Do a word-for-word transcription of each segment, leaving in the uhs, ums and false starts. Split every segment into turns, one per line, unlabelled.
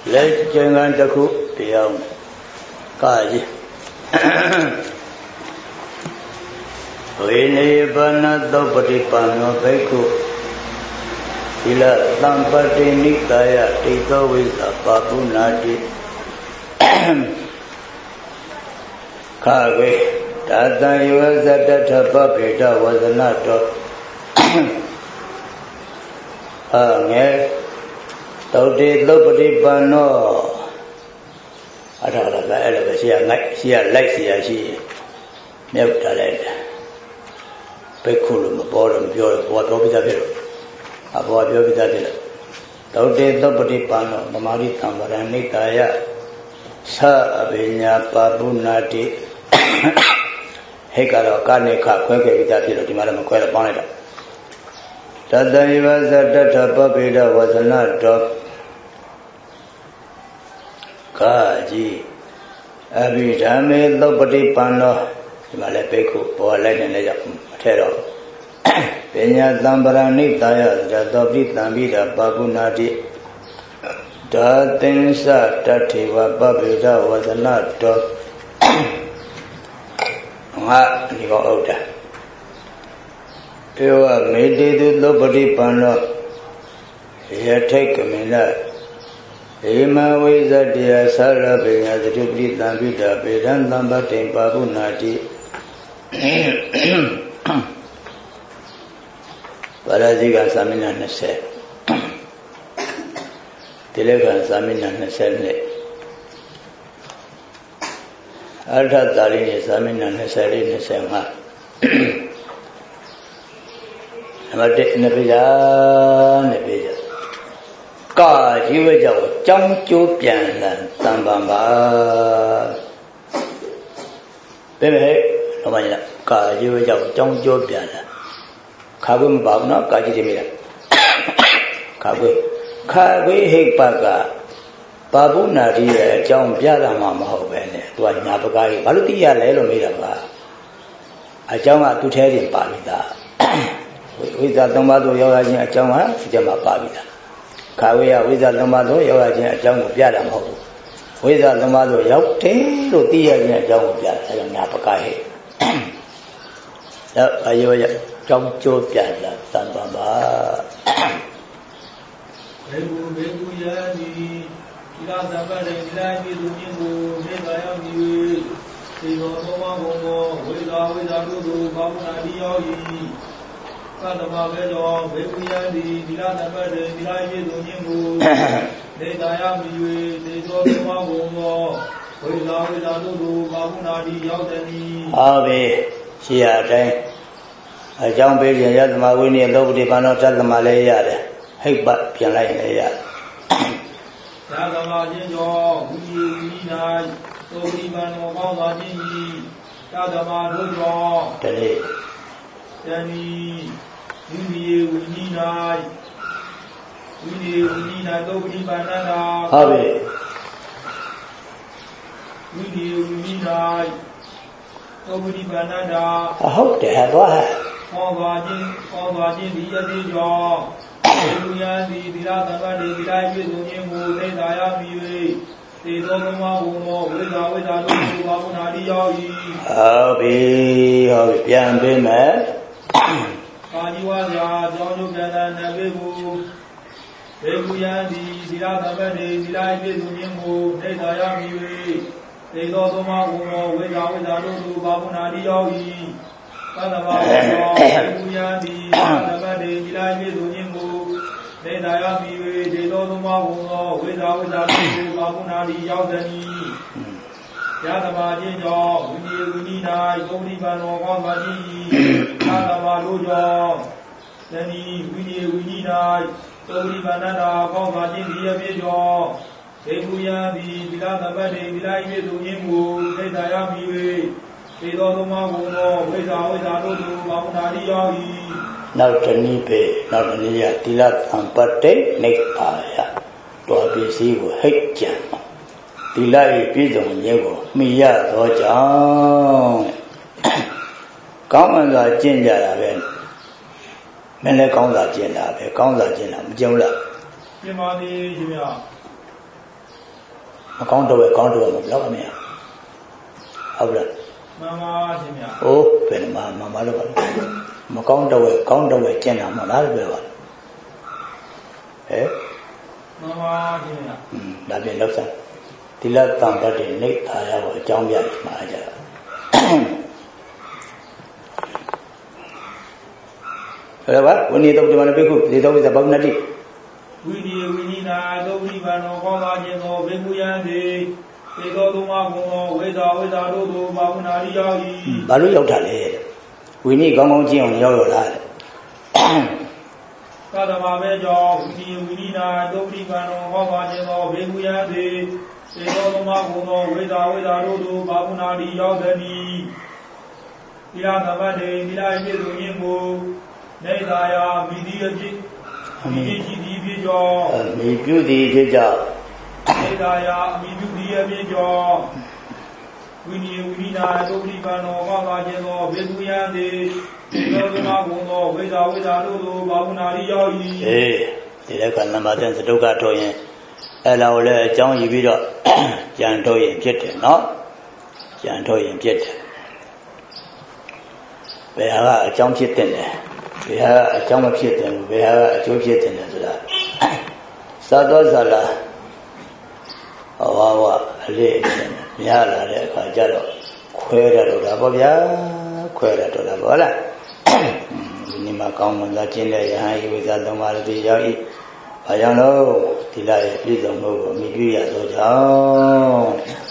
Let Jangandaku beyond Kaji Vini Bana Dobati Pano Beku Ila Tampati Nikaya Tito Visa Papu Nadi Kage Tata Yuvazata Papita was a nato Ange Tauti Lopati Pano Atala Ella, she had like she had like she milk talent. Peculum, bottom, pure, what will be the bill? A boy will be the bill. Tauti Lopati Pano, the Mari Tambara, Nikaya, Sa Abinya Papu Nati Hekaro Karnika, Quake with that bill, the Madame Quella Bonnet. Tata Yuvazata Papita was a nato Kaji Abhidame Lopati Pano Malapeku, or Latin Terror Pena Tambara Nitaya, Dobi Tambida, Babunati Datinsa Tativa Babida was a nato Ah, you go older. You are made it Lopati Pano. Here take a minute. Ema with the dear Sarah Bena, the Dubli Lambida, Bedan Lambatin Babu Nati Paraziga Samina Nese Telegan Samina Nesene Alta Dalini Samina Neseri Nesema Nebija Nebija God, you were just jump to Pian and Sambamba. Baby, no one, God, you were just jump to Pian. Kabum Bagna, Kajimira. Kabu, Kabu Hikbaga, Babu Nadia, John Piana Mamma, to a Nabagai, Balutia Lelo Miraba. I jump out to tell him Babida. With that Domado Yoga, I jump out to Jama Babida. Kawea with a Lomado, Yoga, a jungle Piadam Ho. With a Lomado, Yote, Lutia, and a jungle Piadam Napakai. Are you a jump to Piadam, Sambamba?
Kadama Vedo, Vepuyan, Dilana Verde, Dilaji, Dunimbu, De Diami, De Doma, Willa, Villa, Dudu, Babunadi, Yautani.
Avi, she had a young baby, Yadma, Winnie, Lobby, Panota, Malaya, Hikbat, Pianaya.
Kadama Jinjo, Wini, Tobi, Mano, Jimmy, Kadama Dojo,
Today.
Danny, Winnie, Winnie, Night, Winnie, Winnie, Nobody Banana,
Avi,
Winnie, Winnie, Night, Nobody Banana.
I hope they have one.
All watching, all watching the other jaw. Hallelujah, the Dilata, the Dilati, the Nimu, the Diami, the Dogma, with our with our Babunadi.
Avi, Avi, Pian Bime.
Kadiwaja, John Gana, Nabu, Ebuyandi, Dilata, the Dilati, the Nimu, the Diami, the Dogma, with our with our Babunadi. Ebuyandi, Dilata, the Dilati, the Nimu, the Diami, the Dogma, with our with our Babunadi Yaudani. Yadama Jinjo, Winnie, Winnie, Goni Bano, Wamadi, Yadama Lujo, Danny, Winnie, Winnie, Goni Banana, Wamadi, Yabijo, Ebuya, the Vilana Bade, Vilai, Duimu, the Diami, the Dodoma, with our Mamunadi.
Not a nipe, not a nia, Tilat and Pate, Nekaya, to a busy with Hekjan. Tilai Pidon Yego, Mia Dojan. Come and the ginger, Mele Konda Jena, Konda Jena, Jola.
Yamani, Jimia.
မကောင်းတော့ပဲကောင်းတော့မလောက်အမေဟုတ်လား
မှန်ပါရှင်ဗျာ
ဟိုးဘယ်မှာမမလို့ပါမကောင်းတော့ပဲကောင်းတော့ပဲကျင့်တာမလားလို့ပြောပါဟဲ့
မှန်ပါရှင်ဗျာ
อืมဒါပြန်လောက်စားသီလတန်တတ်တဲ့နေသာရကိုအကြောင်းပြမှာကြတာဟဲ့ပါဝိနည်းတုတ်ဒီမှာပြခုဒီတော့ဝိသဘောနတိ
ဝိနည်းဝိနိနာသုတ်တိဘာနောကောသာခြင်းသောဘေကုယံတိသေသောသုံးပါးကုံသောဝိဇာဝိဇာတို့သို့ဘာဝနာရိရောက်၏
ဘာလို့ရောက်တာလဲဝိနည်းကောင်းကောင်းကျင့်အောင်ရောက်ရလား
သတ္တမဘေကြောင့်ဝိနည်းဝိနိနာသုတ်တိဘာနောကောသာခြင်းသောဘေကုယံတိသေသောသုံးပါးကုံသောဝိဇာဝိဇာတို့သို့ဘာဝနာရိရောက်သည်သီလသမတ်တေသီလအပြည့်စုံခြင်းကိုနေသာယာမိတိအဖြစ်မိတိရှိသည်ဖြစ်ကြော
မိပြုသည်ဖြစ်ကြော
နေသာယာမိပြုသည်အဖြစ်ကြောဝိနည်းဝိနိနာသုတ်တိဘာနောကောသာခြင်းသောဘေကုယံတိသေသောသုံးပါးကုံသောဝိဇာဝိဇာတို့သို့ဘာဝနာရိရောက်၏
အေးဒီလက်ကနမတဲ့စတုကတော်ရင်အဲ့လာကိုလည်းအကြောင်းယူပြီးတော့ကြံတော်ရင်ဖြစ်တယ်နော်ကြံတော်ရင်ဖြစ်တယ်ဘယ်ဟာကအကြောင်းဖြစ်တဲ့လဲဘယ်ဟာကအကြောင်းမဖြစ်တဲ့ဘယ်ဟာကအကျိုးဖြစ်တဲ့လဲဆိုတာသာသောဇာလာဟောဝါအလေးများလာတဲ့အခါကျတော့ခွဲရတော့တာပေါ့ဗျာခွဲရတော့တာပေါ့လားဒီနေ့မှာကောင်းမှန်သာကျင့်တဲ့ယဟန်ဤဝိဇ္ဇာသုံးပါးတိရောက်ဤဘာကြောင့်လို့ဒီလာရဲ့ပြည့်စုံမှုကိုမြည်ပြရသောကြောင့်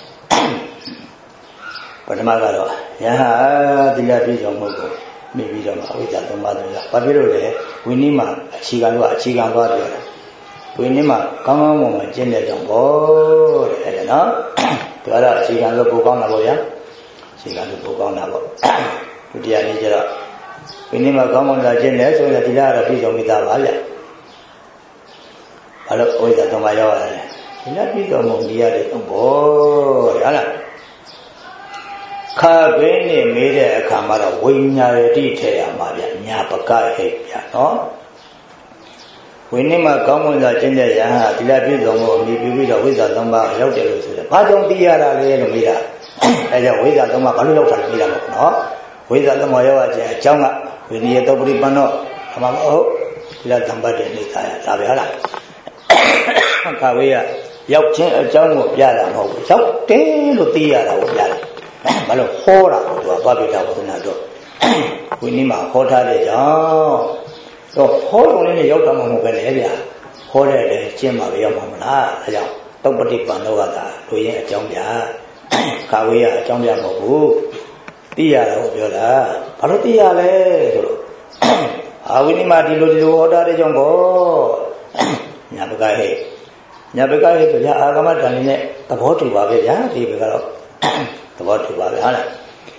ပထမကတော့ယဟန်ဒီလာပြည့်စုံမှုကိုမြည်ပြီးတော့မှအဝိဇ္ဇာသုံးပါးတို့ကဘာဖြစ်လို့လဲဝိနည်းမှာအခြေခံကအခြေခံသွားပြောတာဝိနည်းမှာကောင်းကောင်းမွန်မွန်ကျင့်တဲ့ကြောင့်ပေါ့တဲ့အဲ့ဒါနော်ဒါကတော့အခြေခံလို့ပိုကောင်းတာပေါ့ဗျာအခြေခံလို့ပိုကောင်းတာပေါ့ဒုတိယနေ့ကျတော့ဝိနည်းမှာကောင်းမွန်လာကျင့်တယ်ဆိုရင်ဒီလာကတော့ပြည့်စုံမိသားပါဗျာဘာလို့ဝိဇ္ဇာသုံးပါးရောက်ရတယ်ဒီလားပြည့်စုံမှုဒီရတယ်ဘောဟုတ်လားခါပင်းနေမေးတဲ့အခါမှာတော့ဝိညာရတိထဲရမှာဗျညာပကဟိဗျနော်ဝိနည်းမှာကောင်းမွန်စွာကျင့်တဲ့ယဟန်ဒီလားပြည့်စုံမှုအမြည်ပြုပြီးတော့ဝိဇ္ဇာသုံးပါးရောက်တယ်လို့ဆိုတယ်ဘာကြောင့်သိရတာလဲလို့မေးတာအဲကြောင့်ဝိဇ္ဇာသုံးပါးဘာလို့ရောက်တာလဲမေးတာပေါ့နော်ဝိဇ္ဇာသုံးပါးရောက်ခြင်းအကြောင်းကဝိနည်းတောပရိပန္နောအမှန်မဟုတ်ဒီလားသံပတ်တဲ့နေသားရဒါပဲဟုတ်လားခါဝေးကရောက်ခြင်းအကြောင်းကိုပြတာမဟုတ်ဘူးရောက်တယ်လို့သိရတာကိုပြတယ်ဘာလို့ဟောတာကိုသူကဘာပိဋကဝဒနာတော့ဝိနည်းမှာဟောထားတဲ့ကြောင့်တော့ဟောတော်လေးနဲ့ရောက်တာမှမဟုတ်ပဲလေဗျာဟောတဲ့လေကျင့်မှာပဲရောက်မှာမလားအဲကြောင့်တုတ်ပฏิပန်တော့ကသာလူရင်းအကြောင်းပြခါဝေးကအကြောင်းပြမဟုတ်ဘူးသိရတာကိုပြောတာဘာလို့သိရလဲဆိုတော့အာဝိနည်းမှာဒီလိုဒီလိုဟောထားတဲ့ကြောင့်ပေါ့ညာပကဟဲ့ညာပကဟဲ့ဆိုရအာဂမတန်နဲ့သဘောတူပါပဲဗျာဒီဘက်ကတော့သဘောတူပါပဲဟုတ်လား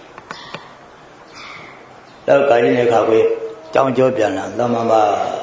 တော့ကာကြီးနဲ့ခါခွေးကြောင်းကြောပြန်လာသမမ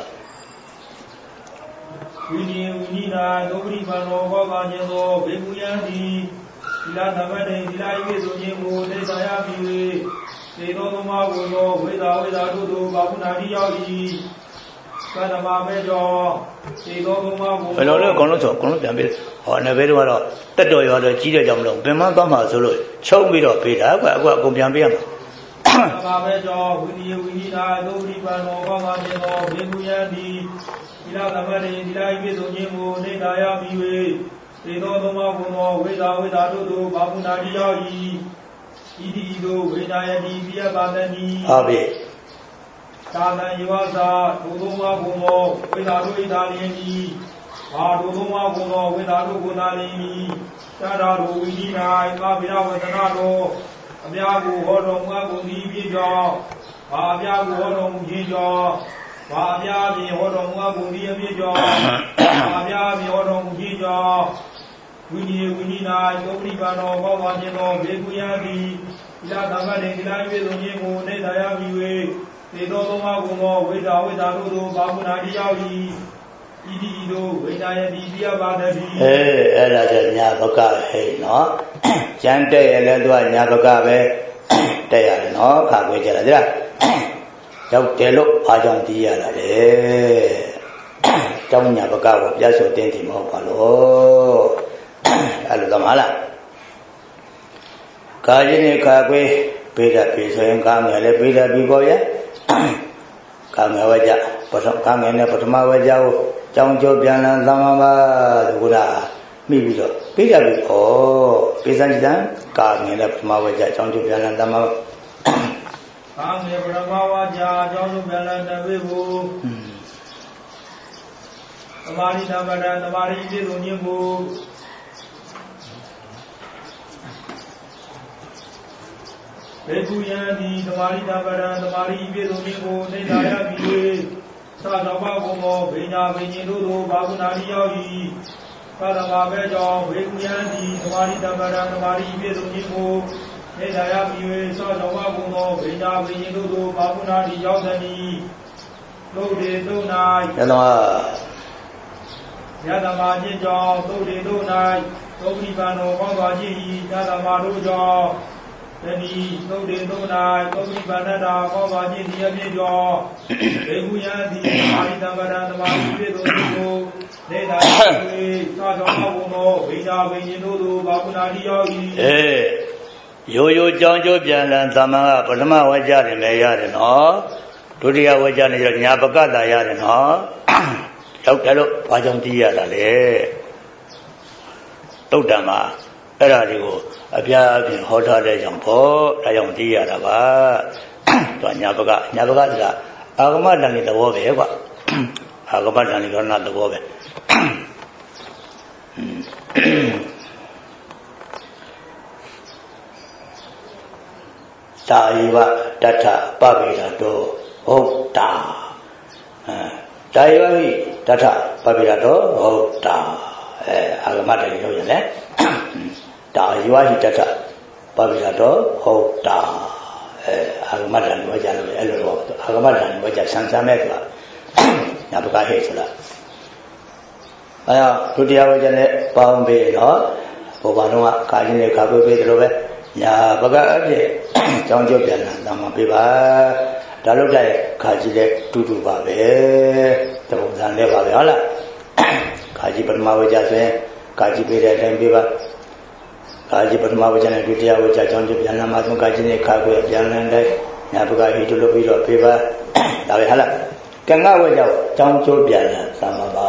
ဝိနည်းဝိနိနာသုပတိဘာနောကောသာခြင်းသောဘေကုယံတိသီလသမတ်တေသီလဤသို့ခြင်းကိုသိသာရပြီသေသောသုံးပါးကိုသောဝိဇ္ဇာဝိဇ္ဇာတို့သို့ဘာဝနာတိရောက်၏သတ္တမဘေကြောသေသောသုံးပါးကို
ဘယ်လိုလဲအကုန်လုံးဆိုအကုန်လုံးပြန်ပြီးဟောနယ်ဘဲတို့ကတော့တက်တော်ရွာတော့ကြီးတဲ့ကြောင့်မလို့ပင်မသွားမှာဆိုလို့ချုပ်ပြီးတော့ပေးတာကွအခုအကုန်ပြန်ပေးရမှာ
သတ္တမဘေကြောဝိနည်းဝိနိနာသုပတိဘာနောကောသာခြင်းသောဘေကုယံတိသီလသမတ်တေသီလဤသို့ခြင်းကိုနေသာရပြီသေသောသုံးပါးကိုသောဝိဇ္ဇာဝိဇ္ဇာတို့သို့ဘာဝနာတိရောက်၏ဤတိသို့ဝိညာယတိပြယပါတတိ
ဟုတ်ပြီ
သာသံယောသာဒုသုံးပါးကိုသောဝိဇ္ဇာတို့ဤသာလျင်ဤဘာဒုသုံးပါးကိုသောဝိဇ္ဇာတို့ကိုသာလျင်ဤသာဓာတို့ဝိနည်း၌သာဗိရဝဒနာတော်အမြာကိုဟောတော်မူအပ်ကုန်သည်ဖြစ်ကြောင်းဘာအမြာကိုဟောတော်မူခြင်းကြောင့်ဘာအမြာဖြင့်ဟောတော်မူအပ်ကုန်သည်အဖြစ်ကြောင့်ဘာအမြာဖြင့်ဟောတော်မူခြင်းကြောင့်ဝိနည်းဝိနည်း၌သုပတိဘာနောကောသာခြင်းသောဘေကုယံတိသီလသမတ်တေသီလဤသို့ခြင်းကိုနေသာရပြီသေသောသုံးပါးကိုသောဝိဇ္ဇာဝိဇ္ဇာတို့သို့ဘာဝနာတိရောက်၏ဤတိဤသို့ဝိညာယတိပြယပါတတိ
အေးအဲ့ဒါကျညာဘကဟဲ့နော်ကျန်တဲ့ရလဲသူကညာဘကပဲတဲ့ရတယ်နော်ခါခွေးကြတာဒီလားရောက်တယ်လို့အားကြောင့်သိရတာလေကျောင်းညာဘကကိုပြတ်ဆိုတင်းတည်မဟုတ်ပါလို့အဲ့လိုသမှာလားကာကြီးနဲ့ခါခွေးပေးတတ်ပြီဆိုရင်ကာငယ်လည်းပေးတတ်ပြီပေါ့ဗျာကာငယ်ဝကြပထမကာငယ်နဲ့ပထမဝကြကိုကြောင်းကျိုးပြန်လန်းသမ္မာပါဘုရားမိပြီးတော့ပေးတတ်ပြီဩပေးစမ်းကြံကာငယ်နဲ့ပထမဝကြကြောင်းကျိုးပြန်လန်းသမ္မာ
ကာငယ်ပထမဝကြကြောင်းကျိုးပြန်လန်းတပိဘူးသမာဓိသမ္ပဒံသမာဓိပြည့်စုံခြင်းကိုဘေကုယံဒီသမာဓိသမ္ပဒံသမာဓိပြည့်စုံခြင်းကိုသိတာရပြီးသာတော်ဘဘုံမောဘိညာဘိညာဉ်တို့သောဘာဝနာတိရောက်၏သာသမာပဲကြောင့်ဘေကုယံဒီသမာဓိသမ္ပဒံသမာဓိပြည့်စုံခြင်းကိုသိတာရပြီးသာတော်ဘဘုံမောဘိညာဘိညာဉ်တို့သောဘာဝနာတိရောက်သည်သုတ်တေသုတ်၌
ယသော
ယသမာခြင်းကြောင့်သုတ်တေသုတ်၌သုတ်ပိပန္နောဟောပါခြင်း၏ယသမာတို့ကြောင့်တဏီသုတ်တေသုတ်၌သုတ်ပိပန္နတာဟောပါခြင်းဒီအဖြစ်ကြောင့်ဘေကုယံသည်အာရိတံပဒံသမာဓိဖြစ်သောသူကိုနေသာ၍သာတော်ဘုံသောဝိညာဝိညာဉ်တို့သို့ဘာဝနာတိရောက်၏
အေးရိုးရိုးကြောင်းကျိုးပြန်လန်သမ္မာကပထမဝကြတယ်လည်းရတယ်နော်ဒုတိယဝကြနေတော့ညာပကတာရတယ်နော်ရောက်တယ်လို့ဘာကြောင့်သိရတာလဲတုတ်တံမှာအဲ့ဒါတွေကိုအပြားအပြင်ဟောထားတဲ့ကြောင့်ပေါ့ဒါကြောင့်သိရတာပါသူညာပကညာပကဆိုတာအာဂမတန်လေးသဘောပဲကွာအာဂမတန်လေးကနာသဘောပဲတာယဝတထပဗေဒတောဟုတ်တာတာယဝဟိတထပဗေဒတောဟုတ်တာအဲအာဂမတန်လေးလို့ရတယ်တာယဝဟိတထပဗေဒတောဟုတ်တာအဲအာဂမတန်လေးဝကြလို့အဲ့လိုတော့အာဂမတန်လေးဝကြဆန်းဆန်းမဲ့ကွာညာပကဟဲ့ဆိုတာအဲဒုတိယဝကြနဲ့ပေါင်းပြီးတော့ဘုရားတော်ကကာကြီးနဲ့ခါပေးပေးတယ်လို့ပဲညာပကအဖြစ်ကြောင်းကျုပ်ပြန်လာတမပေးပါဒါလို့တဲ့ခါကြီးလည်းတူတူပါပဲတပုံစံနဲ့ပါပဲဟုတ်လားခါကြီးပထမဝကြဆိုရင်ခါကြီးပေးတဲ့အတိုင်းပေးပါခါကြီးပထမဝကြနဲ့ဒုတိယဝကြကြောင်းကျုပ်ပြန်လာမှဆုံးခါကြီးနဲ့ခါကိုပြန်လာတဲ့ညာပကဟိတုလို့ပြီးတော့ပေးပါဒါပဲဟုတ်လားကံကဝကြောင့်ကြောင်းကျုပ်ပြန်လာတမပါ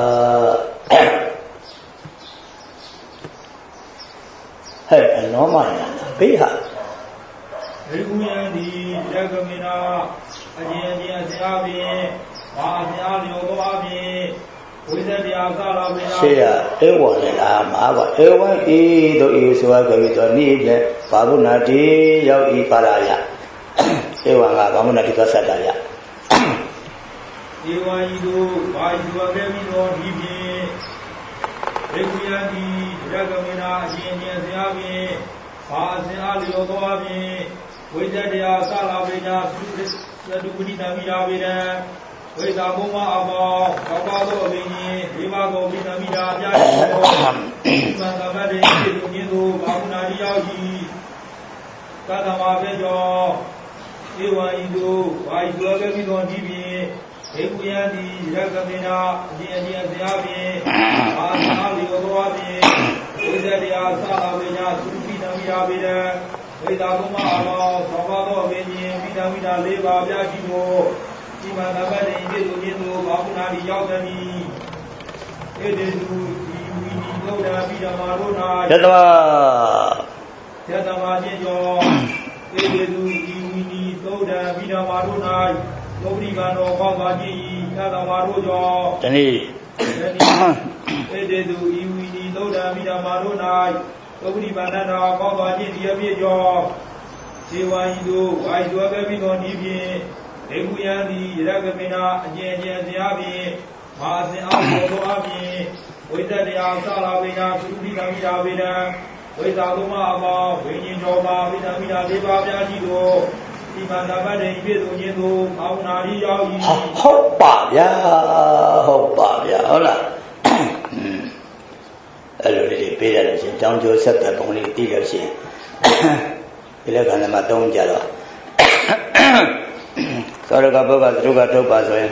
ဟဲ့အနောမညာဘေးဟာ
ဘေကုယံဒီရကမေနာအကျဉ်းချင်းဆရာဖြင့်ဘာဆရာလျော်သောအပြင်ဝိဇ္ဇတရားသာလာမေနာ
ရှေ့ရဧဝံလည်းလားမှာပါဧဝံဤတို့ဤဆိုရကြပြီးတော့နိလေဘာဝနာတိရောက်ဤပါရယဧဝံကဘာဝနာတိသသတ္တယ
ဧဝံဤတို့ဘာဤဆိုခဲ့ပြီးတော့ဒီဖြင့်ဘေကုယံဒီရကမေနာအကျဉ်းချင်းဆရာဖြင့်ဘာဆင်အားလျော်သောအပြင်ဝိဇ္ဇတရားသလာပေညာသုတုပတိတမိရာဝေဒံဝိဇ္ဇာဘုံမအပေါင်းသောပါသောအပင်ကြီးဒေဝကောပိတမိရာပြာရှိသောသံဃာဘတိစေသူမြင့်သူဘာဝနာတိရောက်၏သတ္တမဘေကြောဧဝံဤသို့ဘာဤသောကပိသောဒီဖြင့်ဧကုယံတိရကမေနာအကျဉ်းချင်းဆရာဖြင့်ဘာဆင်အားလျော်သောအပြင်ဝိဇ္ဇတရားသလာပေညာသုတုပတိတမိရာဝေဒံဝိဇ္ဇာဘုံမအပေါင်းသောပါသောအပင်ကြီးပိတမိတာလေးပါပြာရှိသောဒီမှာသဗ္ဗတေပြည့်စုံခြင်းသို့ဘာဝနာတိရောက်သည်ဧတေသူဒီဝိနိသုဒ္ဓပိဓမ္မာတို့၌
ယတဝ
ယတဝခြင်းကြောင့်ဧတေသူဒီဝိနိသုဒ္ဓပိဓမ္မာတို့၌သုပ္ပိကံတော်ဟောပါခြင်း၏ယတဝတို့ကြောင့်
တနည်း
ဧတေသူဤဝိနိသုဒ္ဓပိဓမ္မာတို့၌သုပ္ပိပန္နတာဟောပါခြင်းဒီအဖြစ်ကြောင့်ဇေဝံဤသို့ဝါယသွဲခဲ့ပြီးသောဤဖြင့်ဒေဂုယံသည်ရကမေနာအကျဉ်းချင်းဆရာဖြင့်မာအစဉ်အားသောသောအပြင်ဝိတ္တတရားသလာဝေနာသုတိတမိတာဝေဒံဝိဇ္ဇာသုံးပါးအပေါင်းဝိညာဉ်တော်ပါဝိတမိတာလေးပါးပြားရှိသောဒီမန္တပတ္တိပြည့်စုံခြင်းသို့ဘာဝနာတိရောက်၏
ဟုတ်ပါဗျာဟုတ်ပါဗျာဟုတ်လားအဲ့လိုလေးပေးရလို့ရှင်ကြောင်းကျိုးဆက်တဲ့ပုံလေးသိလို့ရှင်ဒီလက္ခဏာမှာသုံးကြတော့သောရကဘုကသူကထုတ်ပါဆိုရင်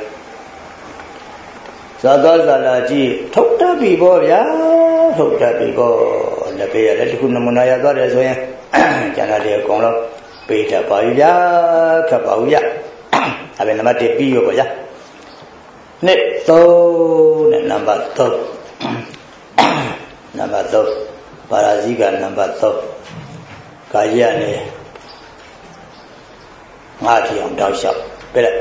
ဇာသောဇာလာကြီးထုတ်တတ်ပြီပေါ့ဗျာထုတ်တတ်ပြီပေါ့လက်ပေးရတယ်တခုနမနာရသွားတယ်ဆိုရင်ကျန်တာတွေအကုန်လုံးပေးတတ်ပါပြီဗျာခက်ပါဘူးဗျအဲ့ဒါနံပါတ်တစ်ပြီးရောပေါ့ဗျာနှစ်သုံးနဲ့နံပါတ်သုံးနံပါတ်သုံးပါရာဇိကနံပါတ်သုံးကာယနဲ့ငါးထီအောင်တောက်လျှောက်ပြည့်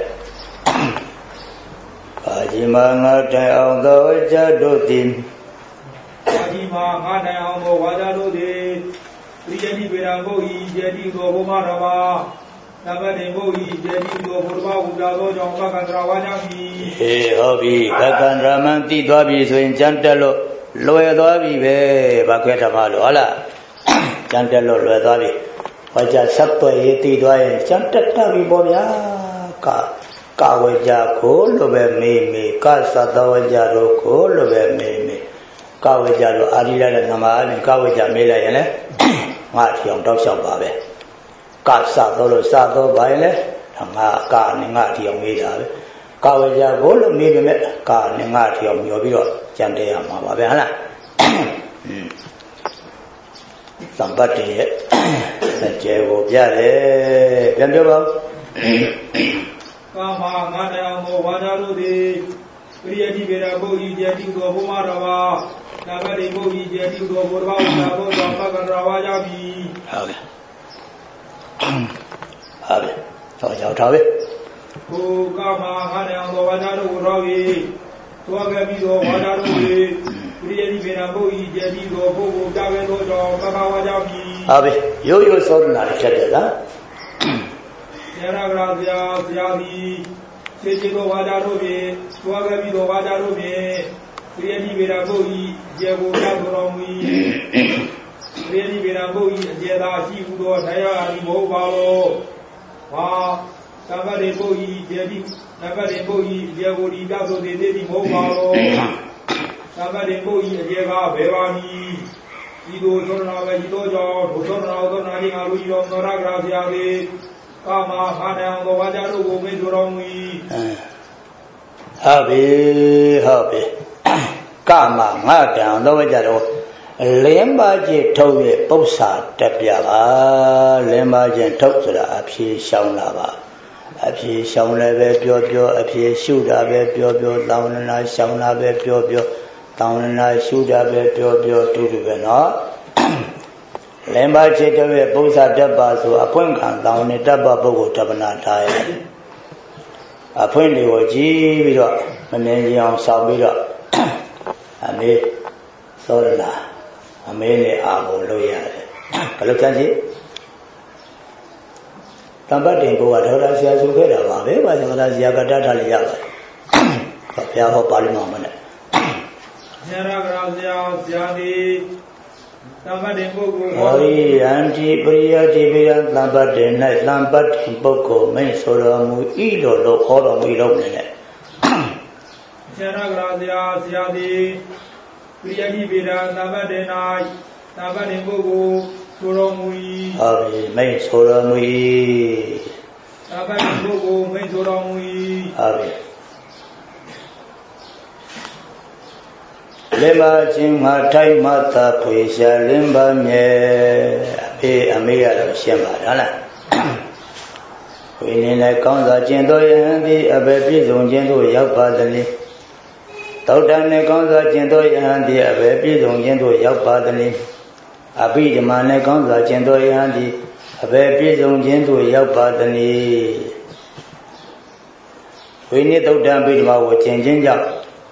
ပါကြီးမငါတိုင်အောင်သောကြတို့သည်
ပါကြီးမငါတိုင်အောင်သောဝါကြတို့သည်ဒီယတိပေရဘုဤယတိသောဘုမတော်ပါနံပါတ်ဘုဤယတိသောဘုရားဝူတာသောကြောင့်ဘဂန္တရာဝါကြမည်
ဟေးဟုတ်ပြီဘဂန္တရာမန်တိသွားပြီဆိုရင်ကြမ်းတက်လို့လွယ်သွားပြီပဲဘာခွဲဓမ္မလို့ဟုတ်လားကြမ်းတက်လို့လွယ်သွားပြီဟောကြားဆက်သွယ်ရေးတည်သွားရင်ကြမ်းတက်တာပြီပေါ့ဗျာကကဝေကြကိုလို့ပဲမေးမေးကသတ္တဝေကြတို့ကိုလို့ပဲမေးမေးကဝေကြလို့အာရိရတဲ့နမအရင်ကဝေကြမေးလိုက်ရင်လေငါထီအောင်တောက်လျှောက်ပါပဲကသသောလို့သသောပါရင်လေငါကနဲ့ငါထီအောင်မေးတာပဲကဝေကြကိုလို့မေးပေမဲ့ကနဲ့ငါထီအောင်မျောပြီးတော့ကြံတဲရမှာပါပဲဟုတ်လားသံပတ်တည်းရဲ့စကြဲကိုပြတယ်ပြန်ပြောပါဦး
ကာမငါတရားမောဝါဒတို့သည်ပရိယတိပေရဘုဤယတိသောဘုမတော်ပါနာမတိဘုဤယတိသောဘုရားဝါသောကြောင့်ပကရဝါကြပြီ
ဟုတ်ကဲ့ဟုတ်ကဲ့တော့ကြောက်ထားပဲ
ဟိုကာမငါတရားမောဝါဒတို့ကိုရောပြီသောကပြီးသောဝါဒတို့သည်ပရိယတိပေရဘုဤယတိသောဘုကိုကြပဲသောကြောင့်ပကဝါကြပြီ
ဟုတ်ပြီရိုးရိုးစောဒနာဖြစ်တယ်လား
ရဂရာဇာဇာတိစေချေသောဝါကြတို့ဖြင့်သွားခဲ့ပြီးသောဝါကြတို့ဖြင့်ပရိယတိပေရဘုဤကျေကိုရတော်မူ၏ပရိယတိပေရဘုဤအကျေသာရှိဟုသောတရားအသည်မဟုတ်ပါလောဟာသဗ္ဗရေဘုဤကျေတိသဗ္ဗရေဘုဤကျေကိုဒီကဆိုသည်သည်မဟုတ်ပါလောသဗ္ဗရေဘုဤအကျေကဘယ်ပါမည်ဤသို့သောနာပဲဤသို့ကြောင့်ဒုသောနာသောနာခြင်းအလိုဤတော်သောရဂရာဇာသည်ကာမဟာနံသောဝါကြတို့ကိုမေ့တော်မူ၏
ဟုတ်ပြီဟုတ်ပြီကာမငါတံသောဝါကြတို့လင်းပါခြင်းထုတ်ရဲ့ပု္ပ္ပာတက်ပြပါလင်းပါခြင်းထုတ်ဆိုတာအဖြေရှောင်းလာပါအဖြေရှောင်းလည်းပဲပြောပြောအဖြေရှုတာပဲပြောပြောတောင်းနာရှောင်းတာပဲပြောပြောတောင်းနာရှုတာပဲပြောပြောတူတူပဲနော်လင်ပါချေတဲ့ပု္ပ္ပာတက်ပါဆိုအဖွင့်ခံတောင်းနေတတ်ပါပုဂ္ဂိုလ်တပနာထားရအဖွင့်တွေကိုကြည့်ပြီးတော့မမြင်ကြအောင်စောင့်ပြီးတော့အမေသောရလာအမေနဲ့အာဘုံလုပ်ရတယ်ဘယ်လိုကြမ်းကြည့်တမ္ပတ်တင်ဘုရားဒေါ်လာဆရာဆိုခဲ့တာပါပဲဘာသာဆရာကတတ်ထားလို့ရပါတယ်ဘုရားဟောပါဠိမှာမနဲ့
ဆရာကဆရာဆရာဒီသံပတ်တင်ပုဂ္ဂိုလ်
ဟောရိယံတိပရိယတိပိယံသံပတ်တင်၌သံပတ်တင်ပုဂ္ဂိုလ်မိတ်ဆိုတော်မူဤလိုလို့ဟောတော်မူလို့နေနဲ့
ဆရာကဆရာဆရာဒီပရိယတိပိယံသံပတ်တင်၌သံပတ်တင်ပုဂ္ဂိုလ်ဆိုတော်မူ၏
ဟောပြီမိတ်ဆိုတော်မူ၏
သံပတ်တင်ပုဂ္ဂိုလ်မိတ်ဆိုတော်မူ၏
ဟောပြီလင်ပါချင်းငါထိုက်မှသာဖွေရှာလင်ပါမြဲအဖေအမေကတော့ရှင်းပါလားလားဝိနည်းနဲ့ကောင်းစွာကျင့်တော်ယဟန်သည်အဘယ်ပြည့်စုံခြင်းသို့ရောက်ပါသနည်းသောတန်နဲ့ကောင်းစွာကျင့်တော်ယဟန်သည်အဘယ်ပြည့်စုံခြင်းသို့ရောက်ပါသနည်းအဘိဓမ္မာနဲ့ကောင်းစွာကျင့်တော်ယဟန်သည်အဘယ်ပြည့်စုံခြင်းသို့ရောက်ပါသနည်းဝိနည်းသုတ်တံအဘိဓမ္မာကိုကျင့်ခြင်းကြောင့်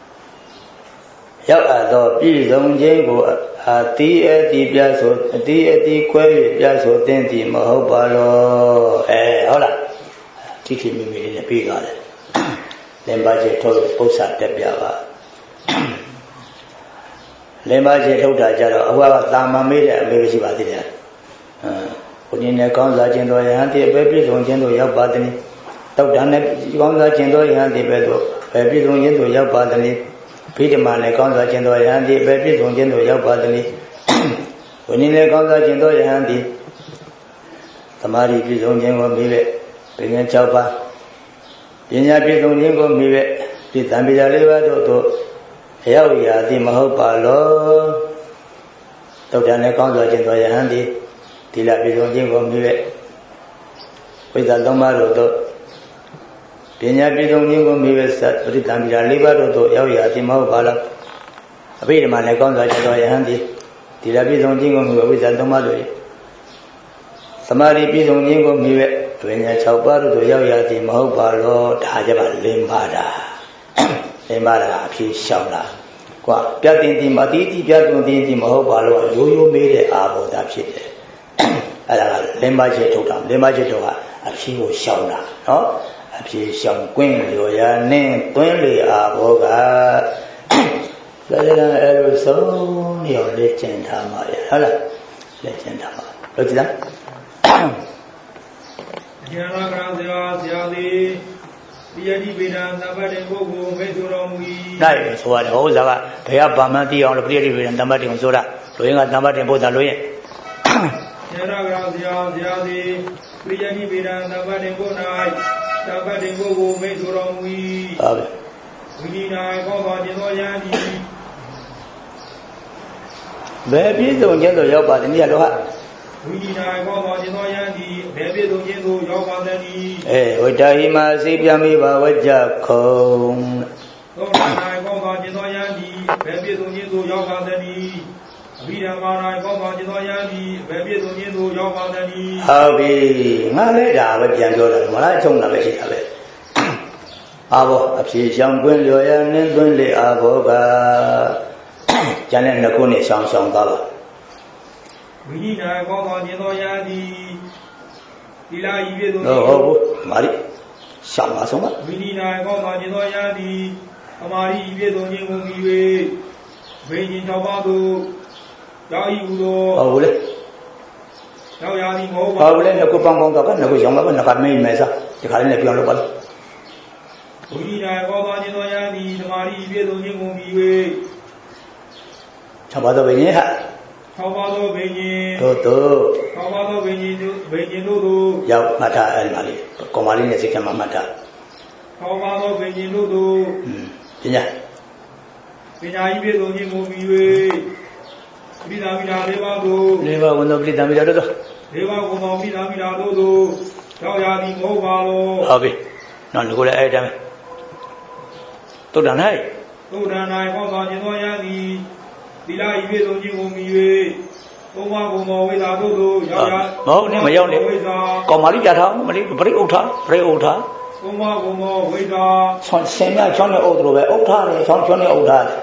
ရောက်အပ်သောပြည့်စုံခြင်းကိုအတိအတိပြဆိုအတိအတိခွဲ၍ပြဆိုသင်သည်မဟုတ်ပါလောအဲဟုတ်လားတိတိမိမိလေးနဲ့ပြီးသွားတယ်လင်ပါခြင်းထုတ်ပု္ပ္ပာတက်ပြပါလင်ပါခြင်းထုတ်တာကြတော့အဘွားကတာမမေးတဲ့အမေရှိပါသေးတယ်ဟမ်ဘုရင်နဲ့ကောင်းစားခြင်းတော်ယဟန်တိပဲပြည့်စုံခြင်းတို့ရောက်ပါသည်တောက်တန်နဲ့ကောင်းစားခြင်းတော်ယဟန်တိပဲတို့ပဲပြည့်စုံခြင်းတို့ရောက်ပါသည်ဘိဓမ္မာနဲ့ကောင်းစားခြင်းတော်ယဟန်သည်ပဲပြည့်စုံခြင်းတို့ရောက်ပါသည်ဝိနည်းနဲ့ကောင်းစားခြင်းတော်ယဟန်သည်သမာဓိပြည့်စုံခြင်းကိုမိပဲပညာ၆ပါးပညာပြည့်စုံခြင်းကိုမိပဲဒီသံပိဓာလေးပါးတို့တို့ရောက်ရာသည်မဟုတ်ပါလောတုတ်တန်နဲ့ကောင်းစွာကျင့်သောယဟန်သည်သီလပြည့်စုံခြင်းကိုမြည်၍ဝိဇ္ဇာသုံးပါးတို့သို့ပညာပြည့်စုံခြင်းကိုမြည်၍သတိတံမိတာလေးပါးတို့သို့ရောက်ရသည်မဟုတ်ပါလားအဘိဓမ္မာနဲ့ကောင်းစွာကျင့်သောယဟန်သည်သီလပြည့်စုံခြင်းကိုမြည်၍ဝိဇ္ဇာသုံးပါးတို့သမာဓိပြည့်စုံခြင်းကိုမြည်၍ပညာ၆ပါးတို့သို့ရောက်ရသည်မဟုတ်ပါလောဒါကြပါလင်းပါတာလင်းပါတာအဖြစ်ရှောင်လာကွာပြတ်တင်ဒီမတိတိပြတ်တင်ဒီမဟုတ်ပါလို့ရိုးရိုးမေးတဲ့အာဘောဓဖြစ်တယ်အဲ့ဒါကလင်းပါချက်ထုတ်တာလင်းပါချက်ထုတ်တာအဖြစ်ကိုရှောင်တာနော်အဖြစ်ရှောင်ကွင်းလျော်ရနဲ့သွင်းလေအာဘောကလည်းလည်းအဲ့လိုဆုံးနေအောင်လက်ကျင်ထားမှာရဟုတ်လားလက်ကျင်ထားမှာလို့ကြည့်လား
ဉာဏကရာဇာဇာတိပိယတိဗေဒံသဗ္ဗတေပုဂ္ဂိုလ်မေဆိုတော်မူ၏
နိုင်ဆိုရတယ်ဟောစားကဘယ်ကဗာမန်သိအောင်လို့ပိယတိဗေဒံသဗ္ဗတေကိုဆိုတာလူရင်းကသဗ္ဗတေဘုရားလူရင်း
ဉာဏကရာဇာဇာတိပိယတိဗေဒံသဗ္ဗတေပုဂ္ဂိုလ်၌သဗ္ဗတေပုဂ္ဂိုလ်မေဆိုတော်မူ၏
ဟုတ်ပြီ
ဝိနိနာကောသောခြင်းသောယံတိ
ဘယ်ပြည့်စုံခြင်းသို့ရောက်ပါသနည်းတော့ဟာ
ဝိနိနာကောသောခြင်းသောယံတိဘယ်ပြည့်စုံခြင်းသို့ရောက်ပါသနည်း
အဲဝိတ္တဟိမစေပြမိပါဝကြခုံ
သောနာကောသောခြင်းသောယံတိဘယ်ပြည့်စုံခြင်းသို့ရောက်ပါသနည်းအဘိဓမ္မာနာကောသောခြင်းသောယံတိဘယ်ပြည့်စုံခြင်းသို့ရောက်ပါသနည်း
ဟုတ်ပြီငါလည်းဒါပဲပြန်ပြောတာမလားအချုံတာပဲရှိတာပဲအာဘောအဖြေရှောင်ကွင်းလျော်ရနှင်းသွင်းလေအာဘောကကျန်တဲ့နှစ်ခုနဲ့ရှောင်ရှောင်သွားပါ
ဝိနိနာကောသောခြင်းသောယံတိသီလဤပြည့်စုံ
ဟုတ်ဟုတ်မာရီရှောင်ပါဆုံးပါ
ဝိနိနာကောသောခြင်းသောယံတိအမာရီဤပြည့်စုံခြင်းကိုမြည်၍ဝိညာဉ်၆ပါးသို့ရောက်ဤဟုသော
ဟုတ်လေ
ရောက်ရသည်မဟုတ်ပါ
ဟုတ်လေနှစ်ခုပေါင်းပေါင်းတော့ကနှစ်ခုရှောင်ပါကနှစ်ခါမင်းမဲစားဒီခါလေးနဲ့ပြောင်းလို့ပါ
ဝိနိနာကောသောခြင်းသောယံတိသမာဓိဤပြည့်စုံခြင်းကိုမြည်၍
၆ပါးသောဝိညာဉ်ဟာ
၆ပါးသောဝိညာဉ်
တို့တို့
၆ပါးသောဝိညာဉ်တို့ဝိညာဉ်တို့တို့
ရောက်မှတ်ထားအဲ့မှာလေးကောမာလေးနဲ့စိတ်ကမှမှတ်ထား
၆ပါးသောဝိညာဉ်တို့တို့
ပညာ
ပညာဤပြည့်စုံခြင်းကိုမြည်၍ပိဋကမိတာလေးပါးသို့
လေးပါးဝန်သောပိဋကမိတာတို့
လေးပါးဝန်သောပိဋကမိတာတို့တို့ရောက်ရသည်မဟုတ်ပါလော
ဟုတ်ပြီနော်ဒီကိုလည်းအဲ့တိုင်းတုတ်တန်၌
တုတ်တန်၌ဟောသောခြင်းသောယံသည်သီလဤပြည့်စုံခြင်းကိုမြည်၍သုံးပါးဘုံသောဝိဇ္ဇာတို့သို့ရောက်ရ
မဟုတ်နဲ့မရောက်နဲ့ကောမာလေးပြထားမလေးပရိဥထာပရိဥထာ
သုံးပါးဘုံသောဝိဇ္ဇာ
ဆွန်ဆင်မြချောင်းနဲ့အုပ်တို့ပဲဥထာတယ်ချောင်းချောင်းနဲ့ဥထာတယ်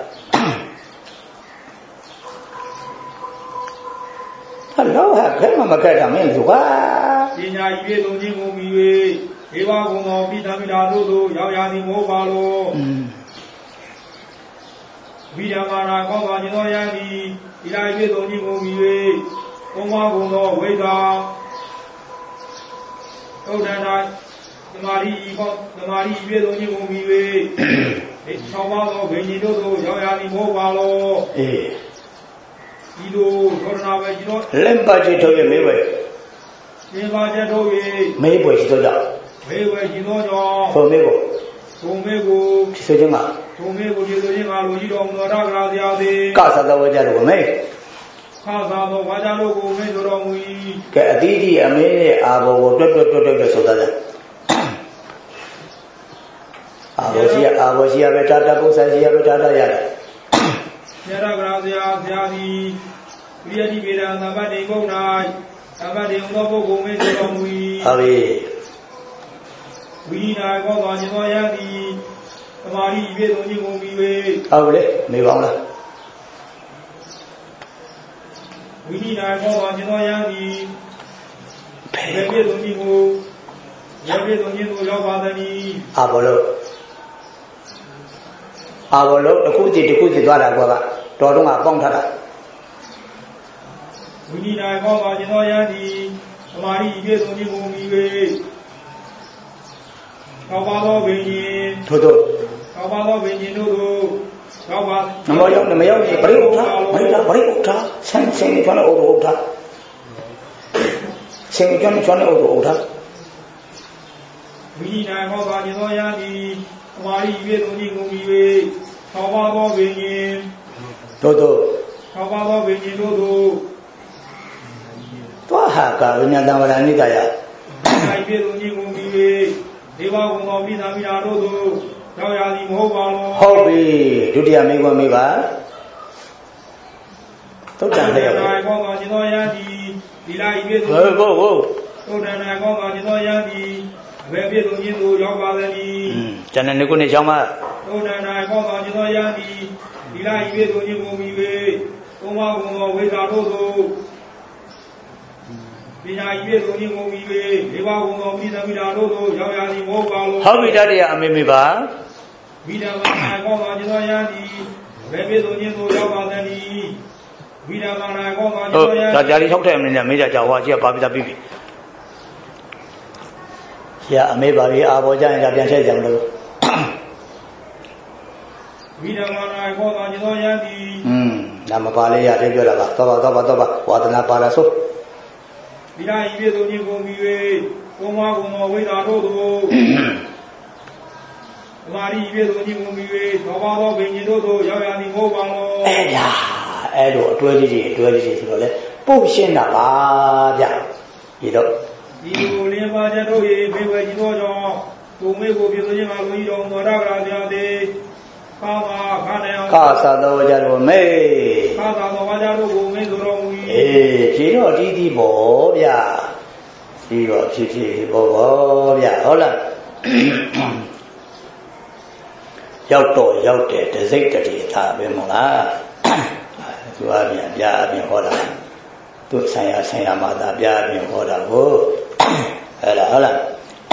ဟာလောဟာခဲမမကဲတာမင်းလူက
ပညာဤပြည့်စုံခြင်းကိုမြည်၍ဒေဝဘုံသောပိဋကမိတာတို့သို့ရောက်ရသည်မဟုတ်ပါလောဝိဓမ္မာနာကောသောခြင်းသောယံတိဒီလိုက်ပြည့်စုံခြင်းကိုမြည်၍သုံးပါးဘုံသောဝိဇ္ဇာသုဒ္ဓန္တာသမာဓိဤကောသမာဓိပြည့်စုံခြင်းကိုမြည်၍ဒီ၆ပါးသောဝိညာဉ်တို့သို့ရောက်ရသည်မဟုတ်ပါလော
အေး
ဤသို့သောနာပဲကျွန်တော်
လက်ပါချထုတ်ရမေးပဲ
သင်္ပါချက်ထုတ်၍
မေးပွဲရှိတော့ကြ
မေးပွဲရှိတော့ကြောင့်
ဘုံမေးကို
ဘုံမေးကို
ဆိုခြင်းက
ဘုံမေးကိုဒီလိုခြင်းကလူကြီးတော်မူသောရဂရာဇာတိ
ကသသဝကြလို့မေး
ခါသာသောဝါကြလို့ကိုမေးဆိုတော်မူ၏
ကဲအတိအကျအမေးရဲ့အာဘောကိုတွတ်တွတ်တွတ်တွတ်ဆိုတတ်တယ်အာဘောရှိရအာဘောရှိရပဲတာတာပုံစံရှိရပဲတာတာရတယ်
ရဂရာဇာဇာတိဝိယတိဗေဒံသဗ္ဗတေကုဏ္ဏသဗ္ဗတေဥသောပုဂ္ဂိုလ်မေးဆိုတော်မူ၏
ဟုတ်ပြီ
ဝိနာကောသောခြင်းသောယံတိသမာဓိပြည့်စုံခြင်းကိုမြည်၍
ဟုတ်လေမေးပါဦးလား
ဝိနာကောသောခြင်းသောယံတိဘယ်ပြည့်စုံခြင်းကိုဘယ်ပြည့်စုံခြင်းကိုရောက်ပါသနည်း
အာဘောလို့အာဘောလို့တစ်ခုစီတစ်ခုစီသွားတာကွာကတော်တော့ကပေါင်းထားတာ
ဝိနာကောသောခြင်းသောယံတိသမာဓိပြည့်စုံခြင်းကိုမြည်၍သောပါသောဝိညာဉ်
ထို့သော
သောပါသောဝိညာဉ်တို့သို့သောပါ
နမောရောက်နမရောက်ပရိဥထာပရိတာပရိဥထာဆန်းဆင်းကျွမ်းတဲ့ဥဒ္ဓဥထာဆင်းကျွမ်းကျွမ်းတဲ့ဥဒ္ဓဥထာ
ဝိညာဉ်ဟောပါခြင်းသောယံတိသမာဓိပြည့်စုံခြင်းကိုမြည်၍သောပါသောဝိညာဉ်
ထို့သော
သသောပါသောဘိညာဉ်တို့သို့
သွားဟာကဝိညာဏဝရဏိကယ
၌ပြည့်စုံခြင်းကိုပြီး၍ဒေဝဂုဏ်တော်မိသားမိသားတို့သို့ရောက်ရသည်မဟုတ်ပါလော
ဟုတ်ပြီဒုတိယမိဂ္ဂမေပါသုတ္တန်လျက်
ပဲကောင်းကောင်းခြင်းတော်ရသည်ဒီလာဤပြည့်စုံ
ဟုတ်ဟုတ်ဟုတ်
သုတ္တန်၌ကောင်းကောင်းခြင်းတော်ရသည်အဘယ်ပြည့်စုံခြင်းသို့ရောက်ပါသနည်း
ကျန်တဲ့နေ့ကိုနေ့ချောင်းမ
သုတ္တန်၌ကောင်းကောင်းခြင်းတော်ရသည်ဒီလာဤပြည့်စုံခြင်းကိုပြီး၍သုံးပါးကုံသောဝိဇ္ဇာတို့သို့ပညာဤပြည့်စုံခြင်းကိုပြီး၍ဒေဝဂုဏ်တော်မိသားမိသားတို့သို့ရောက်ရသည်မဟုတ်ပါလော
ဟုတ်ပြီတတရားအမေမေပါ
မိဓမ္မာ၌ကောင်းကောင်းခြင်းတော်ရသည်အဘယ်ပြည့်စုံခြင်းသို့ရောက်ပါသနည်းမိဓမ္မာ၌ကောင်းကောင်းခြင်းတော်ရသည်
ဒါကြာလေး၆ထည့်အမင်းနဲ့မေးကြကြဟောကြီးကပါပိတာပြီပြီဆရာအမေပါပြီအာဘောကြရင်ဒါပြန်ချက်ကြမလို့
မိဓမ္မာ၌ကောင်းကောင်းခြင်းတော်ရသည်
อืมဒါမပါလေးရတဲ့ပြောတာပါတော့ပါတော့ပါတော့ပါဝါဒနာပါလာဆို
ဒီလာဤပြည့်စုံခြင်းကိုပြီး၍သုံးပါးကုံသောဝိဇ္ဇာတို့သို့သမာဓိပြည့်စုံခြင်းကိုပြီး၍သောပါသောဘိညာဉ်တို့သို့ရောက်ရသည်မဟုတ်ပါလော
အဲ့ဒါအဲ့လိုအတွဲကြီးကြီးအတွဲကြီးကြီးဆိုတော့လေပုတ်ရှင်းတာပါဗျဒီတော့
ဒီလိုလင်းပါတဲ့တို့၏ဘေဝဲကြီးသောကြောင့်သူမေကိုပြည့်စုံခြင်းမှာလူကြီးတော်သောရကရာဇာတိကာမခန္ဓာယံ
ကာသသောဝါကြတို့မေ
ကာသသောဝါကြတို့ကိုမေဆိုတော်မူ၏
အေးဖြေတော့တီးတီးပေါ့ဗျာဒီတော့ဖြည်းဖြည်းပေါ့ပေါ့ဗျာဟုတ်လားရောက်တော့ရောက်တယ်တစိတ်တည်းသားပဲမလားသူအပြင်ပြအပြင်ဟောတာသူဆိုင်ရာဆိုင်ရာမှာသာပြအပြင်ဟောတာကိုအဲ့ဒါဟုတ်လား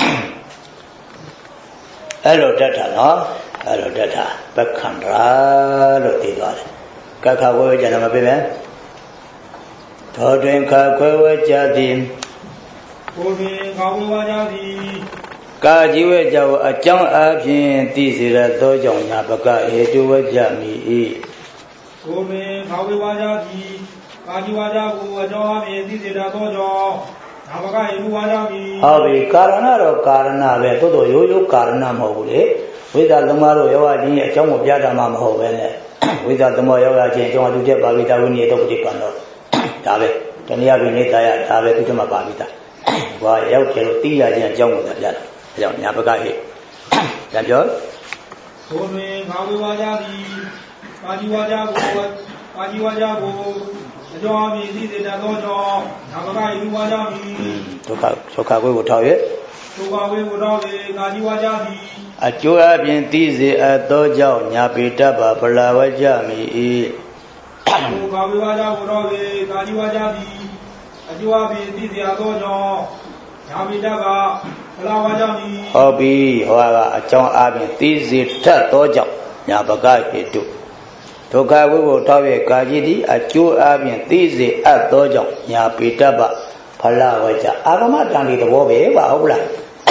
အဲ့လိုတတ်တာနော်အဲ့လိုတတ်တာပက္ခန္ဒရာလို့သိသွားတယ်ကခဝေကျန်တယ်မပြည့်မယ်သောတွင်ခခွဲဝဲကြသည်
ကိုတွင်ခခွဲဝဲကြသည်
ကာជីဝဲကြောင့်အကြောင်းအပြင်သိစေရသောကြောင့်ညာပကဟေတုဝကြမိ၏
ကိုတွင်ခခွဲဝဲကြသည်ကာជីဝါကြကိုအကြောင်းအပြင်သိစေရသောကြောင့်ညာပကဟေတုဝကြမိ
ဟုတ်ပြီကာရဏတော့ကာရဏပဲသို့တော်ရိုးရိုးကာရဏမဟုတ်ဘူးလေဝိဇ္ဇာသမားတို့ယောဂချင်းရဲ့အကြောင်းကိုပြတာမှမဟုတ်ပဲနဲ့ဝိဇ္ဇာသမားယောဂချင်းအကြောင်းအတူချက်ပါဠိတာဝိနည်းတော့ပฏิပန်တော့ဒါပဲတဏှာပိနေတာရဒါပဲသူကမှပါဠိတာဘာရောက်တယ်လို့သိရခြင်းအကြောင်းကိုပြတာအဲကြောင့်ညာပကဟိပြန်ပြော
ကိုတွင်ခါဝေဝါကြသည်ပါဠိဝါကြကိုပါဠိဝါကြကိုအကြောင်းအပြင်သိစေတတ်သောကြောင့်ညာပကဟိလူဝါကြမည်
ဒုက္ခဒုက္ခကိုကိုထောက်ရဲ့
ဒုက္ခဝေကိုထောက်၍ကာဠိဝါကြသည်
အကျိုးအပြင်သိစေအပ်သောကြောင့်ညာပိတ္တပါပလာဝကြမိ၏
ဘုကာဝေဝါကြကိုထောက်၍ကာဠိဝါကြသည်အကျိုးအပြင်သိစေအပ်သောကြောင့်ညာပိတ္တပါပလာဝကြမိ
ဟုတ်ပြီဟောကအကြောင်းအပြင်သိစေတတ်သောကြောင့်ညာပကဟေတုဒုက္ခဝိကိုထောက်၍ကာကြီးသည်အကျိုးအပြင်သိစေအပ်သောကြောင့်ညာပိတ္တပါဖလာဝကြအာဂမတန်ဒီသဘောပဲပါဟုတ်လား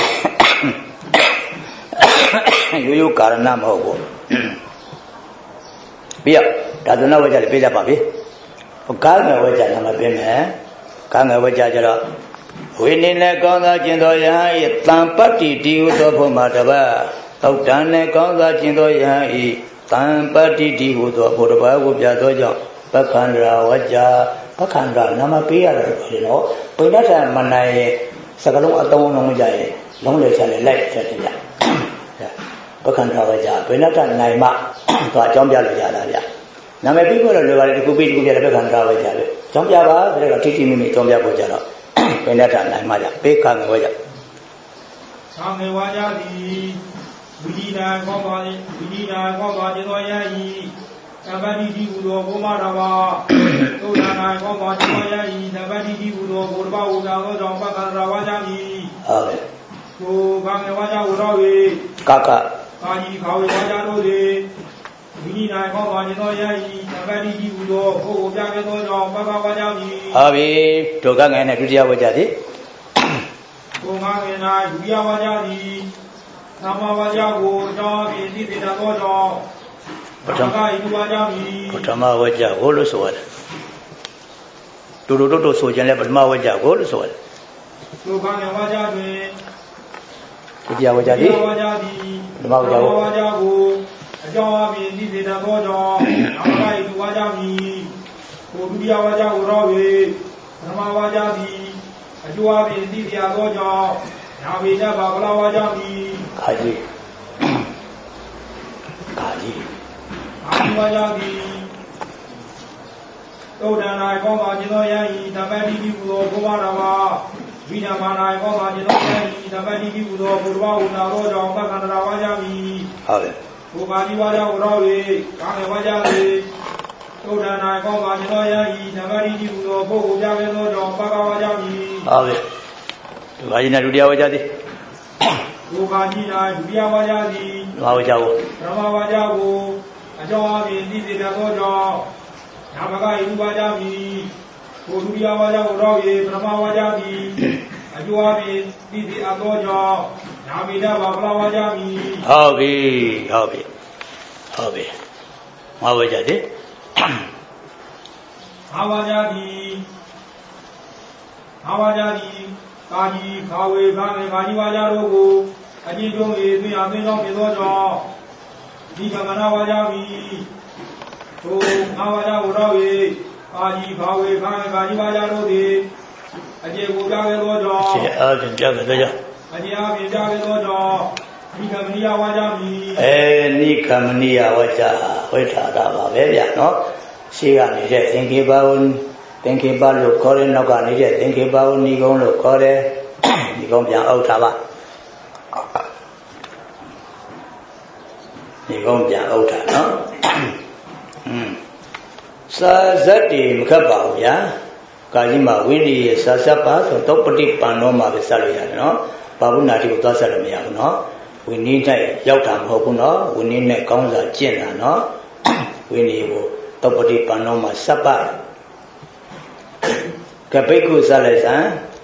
ရိုးရိုးကာရဏမဟုတ်ဘူးပြီးတော့ဒါသနဝကြလေးပြေးကြပါပြီကာငယ်ဝကြနာမပြင်းမယ်ကာငယ်ဝကြကြတော့ဝိနည်းနဲ့ကောင်းသောကျင့်သောယဟန်ဤတံပတ္တိတိဟုသောဘုမာတပတ်သုတ်တန်နဲ့ကောင်းသောကျင့်သောယဟန်ဤတံပတ္တိတိဟုသောဘုတပတ်ကိုပြသောကြောင့်ပက္ခန္ဒရာဝကြပက္ခန္ဒရာနာမပေးရတယ်ဆိုတော့ပိဋကမနိုင်ရဲ့စကလုံးအတုံးလုံးကြရဲ့လုံးလေချလေလိုက်ချက်တယ်ဗျပက္ခန္ဒရာဝကြပိဋကနိုင်မှသွားအကြောင်းပြလို့ရတာဗျနာမည်ပြီးတော့လွယ်ပါတယ်ဒီခုပြီးဒီခုပြတယ်ပက္ခန္ဒရာဝကြပဲအကြောင်းပြပါဆိုတော့ထိထိမိမိအကြောင်းပြဖို့ကြတော့ပိဋကနိုင်မှကြပေခငယ်ဝကြ
သာငယ်ဝကြသည်ဝိဒိနာကောင်းပါ၏ဝိဒိနာကောင်းပါခြင်းသောယဟဤသဗ္ဗတိတိဟူသောဘုမတာပါသုဒ္ဓနာကောင်းပါခြင်းသောယဟဤသဗ္ဗတိတိဟူသောဘုဒ္ဓဘာဝနာသောကြောင့်ပက္ခန္ဒရာဝကြမည်
ဟုတ်တယ်
ကိုဘာငယ်ဝကြဟူတော်၍
ကက
ကာကြီးခါဝေဝကြတို့သည်ဝိဒိနာကောင်းပါခြင်းသောယဟဤသဗ္ဗတိတိဟူသောဘုရားပြခဲ့သောကြောင့်ပက္ခဝကြမည်
ဟုတ်ပြီဒုက္ခငယ်နဲ့ဒုတိယဝကြသည်
ကိုငါငယ်၌ဒုတိယဝကြသည်သမ္မာဝါကြကိုအကြောင်းအပြင်သိစေတတ်သောကြောင့်ပထမဤဝါကြမည်
ပထမဝါကြကိုလို့ဆိုရတယ်တူတူတို့တို့ဆိုခြင်းလဲပထမဝါကြကိုလို့ဆိုရတယ်
ဒုက္ခငယ်ဝါကြတွင်
ဒုတိယဝါကြသည်
ဝါကြသည်
ပထမဝါကြကို
ဝါကြကိုအကြောင်းအပြင်သိစေတတ်သောကြောင့်ပထမဤဝါကြမည်ကိုဒုတိယဝါကြကိုတော့၍ပထမဝါကြသည်အကျိုးအပြင်သိပြသောကြောင့်ညာပေတတ်ပါဘလားဝါကြမည်
ခါကြီးခါကြီး
အာဝါကြသည်သုဒ္ဓနာကောင်းပါခြင်းသောယံဤတပတ်တိပြုသောဘုရားတော်မှာဝိညာမနာကောင်းပါခြင်းသောယံဤတပတ်တိပြုသောဘုရားဝနာတော်ကြောင့်သက္ကန္တရာဝါကြမည်
ဟုတ်တယ်
ဘုရားဒီဝါကြကိုတော့၍ကာမေဝါကြသည်သုဒ္ဓနာကောင်းပါခြင်းသောယံဤတပတ်တိပြုသောပုဂ္ဂိုလ်ကြပဲသောကြောင့်ပကဝါကြမည်
ဟုတ်တယ်ဒီဝါကြီးနဲ့ဒုတိယဝါကြသည်
ဘုရားကြီး၌ဒုတိယဝါကြသည်
ဝါဝါကြကို
ပထမဝါကြကိုအကြောင်းအပြင်သိစေသောကြောင့်ညာဘကဤဝါကြမည်ကိုဒုတိယဝါကြကိုတော့၍ပထမဝါကြသည်အကျိုးအပြင်သိစေအပ်သောကြောင့်ညာမိတဘာပလာဝါကြမည်
ဟုတ်ပြီဟုတ်ပြီဟုတ်ပြီဝါဝါကြသည်
ငါဝါကြသည်ငါဝါကြသည်ကာကြီးခါဝေခါငယ်ကာကြီးဝါကြတို့ကိုအကျဉ်းကျုံး၍သွင်းအားသွင်းဆောင်ဖြစ်သောကြောင့်ဒီကမနာဝါကြမည်ထိုငါဝါကြကိုတော့၍ကာကြီးခါဝေခါငယ်ကာကြီးဝါကြတို့သည်အကျေကိုပြခဲ့သောကြောင့်
အကျေအားဖြင့်ပြခဲ့သောကြောင့်
အကျေအားဖြင့်ပြခဲ့သောကြောင့်နိကမနိယဝါကြမည်
အဲနိကမနိယဝါကြဝိထာတာပါပဲဗျာနော်ရှိကနေတဲ့သင်္ကေပဝုသင်္ကေပလို့ခေါ်တဲ့နောက်ကနေတဲ့သင်္ကေပဝုဏီကုံလို့ခေါ်တယ်ဒီကုံပြန်အောက်ထားပါဒီကုံပြန်အောက်ထားနော်อืมစာဇတ်တွေမခတ်ပါဘူးဗျာကာကြီးမှာဝိနည်းရဲ့စာစပ်ပါဆိုတော့ပฏิပန်တော်မှာပဲဆက်လို့ရတယ်နော်ဘာဝနာတိကိုသွားဆက်လို့မရဘူးနော်ဝိနည်းတိုက်ရောက်တာမဟုတ်ဘူးနော်ဝိနည်းနဲ့ကောင်းစာကျင့်တာနော်ဝိနည်းကိုတောပฏิပန်တော်မှာစပ်ပါကပိတ်ကုစလိုက်စံ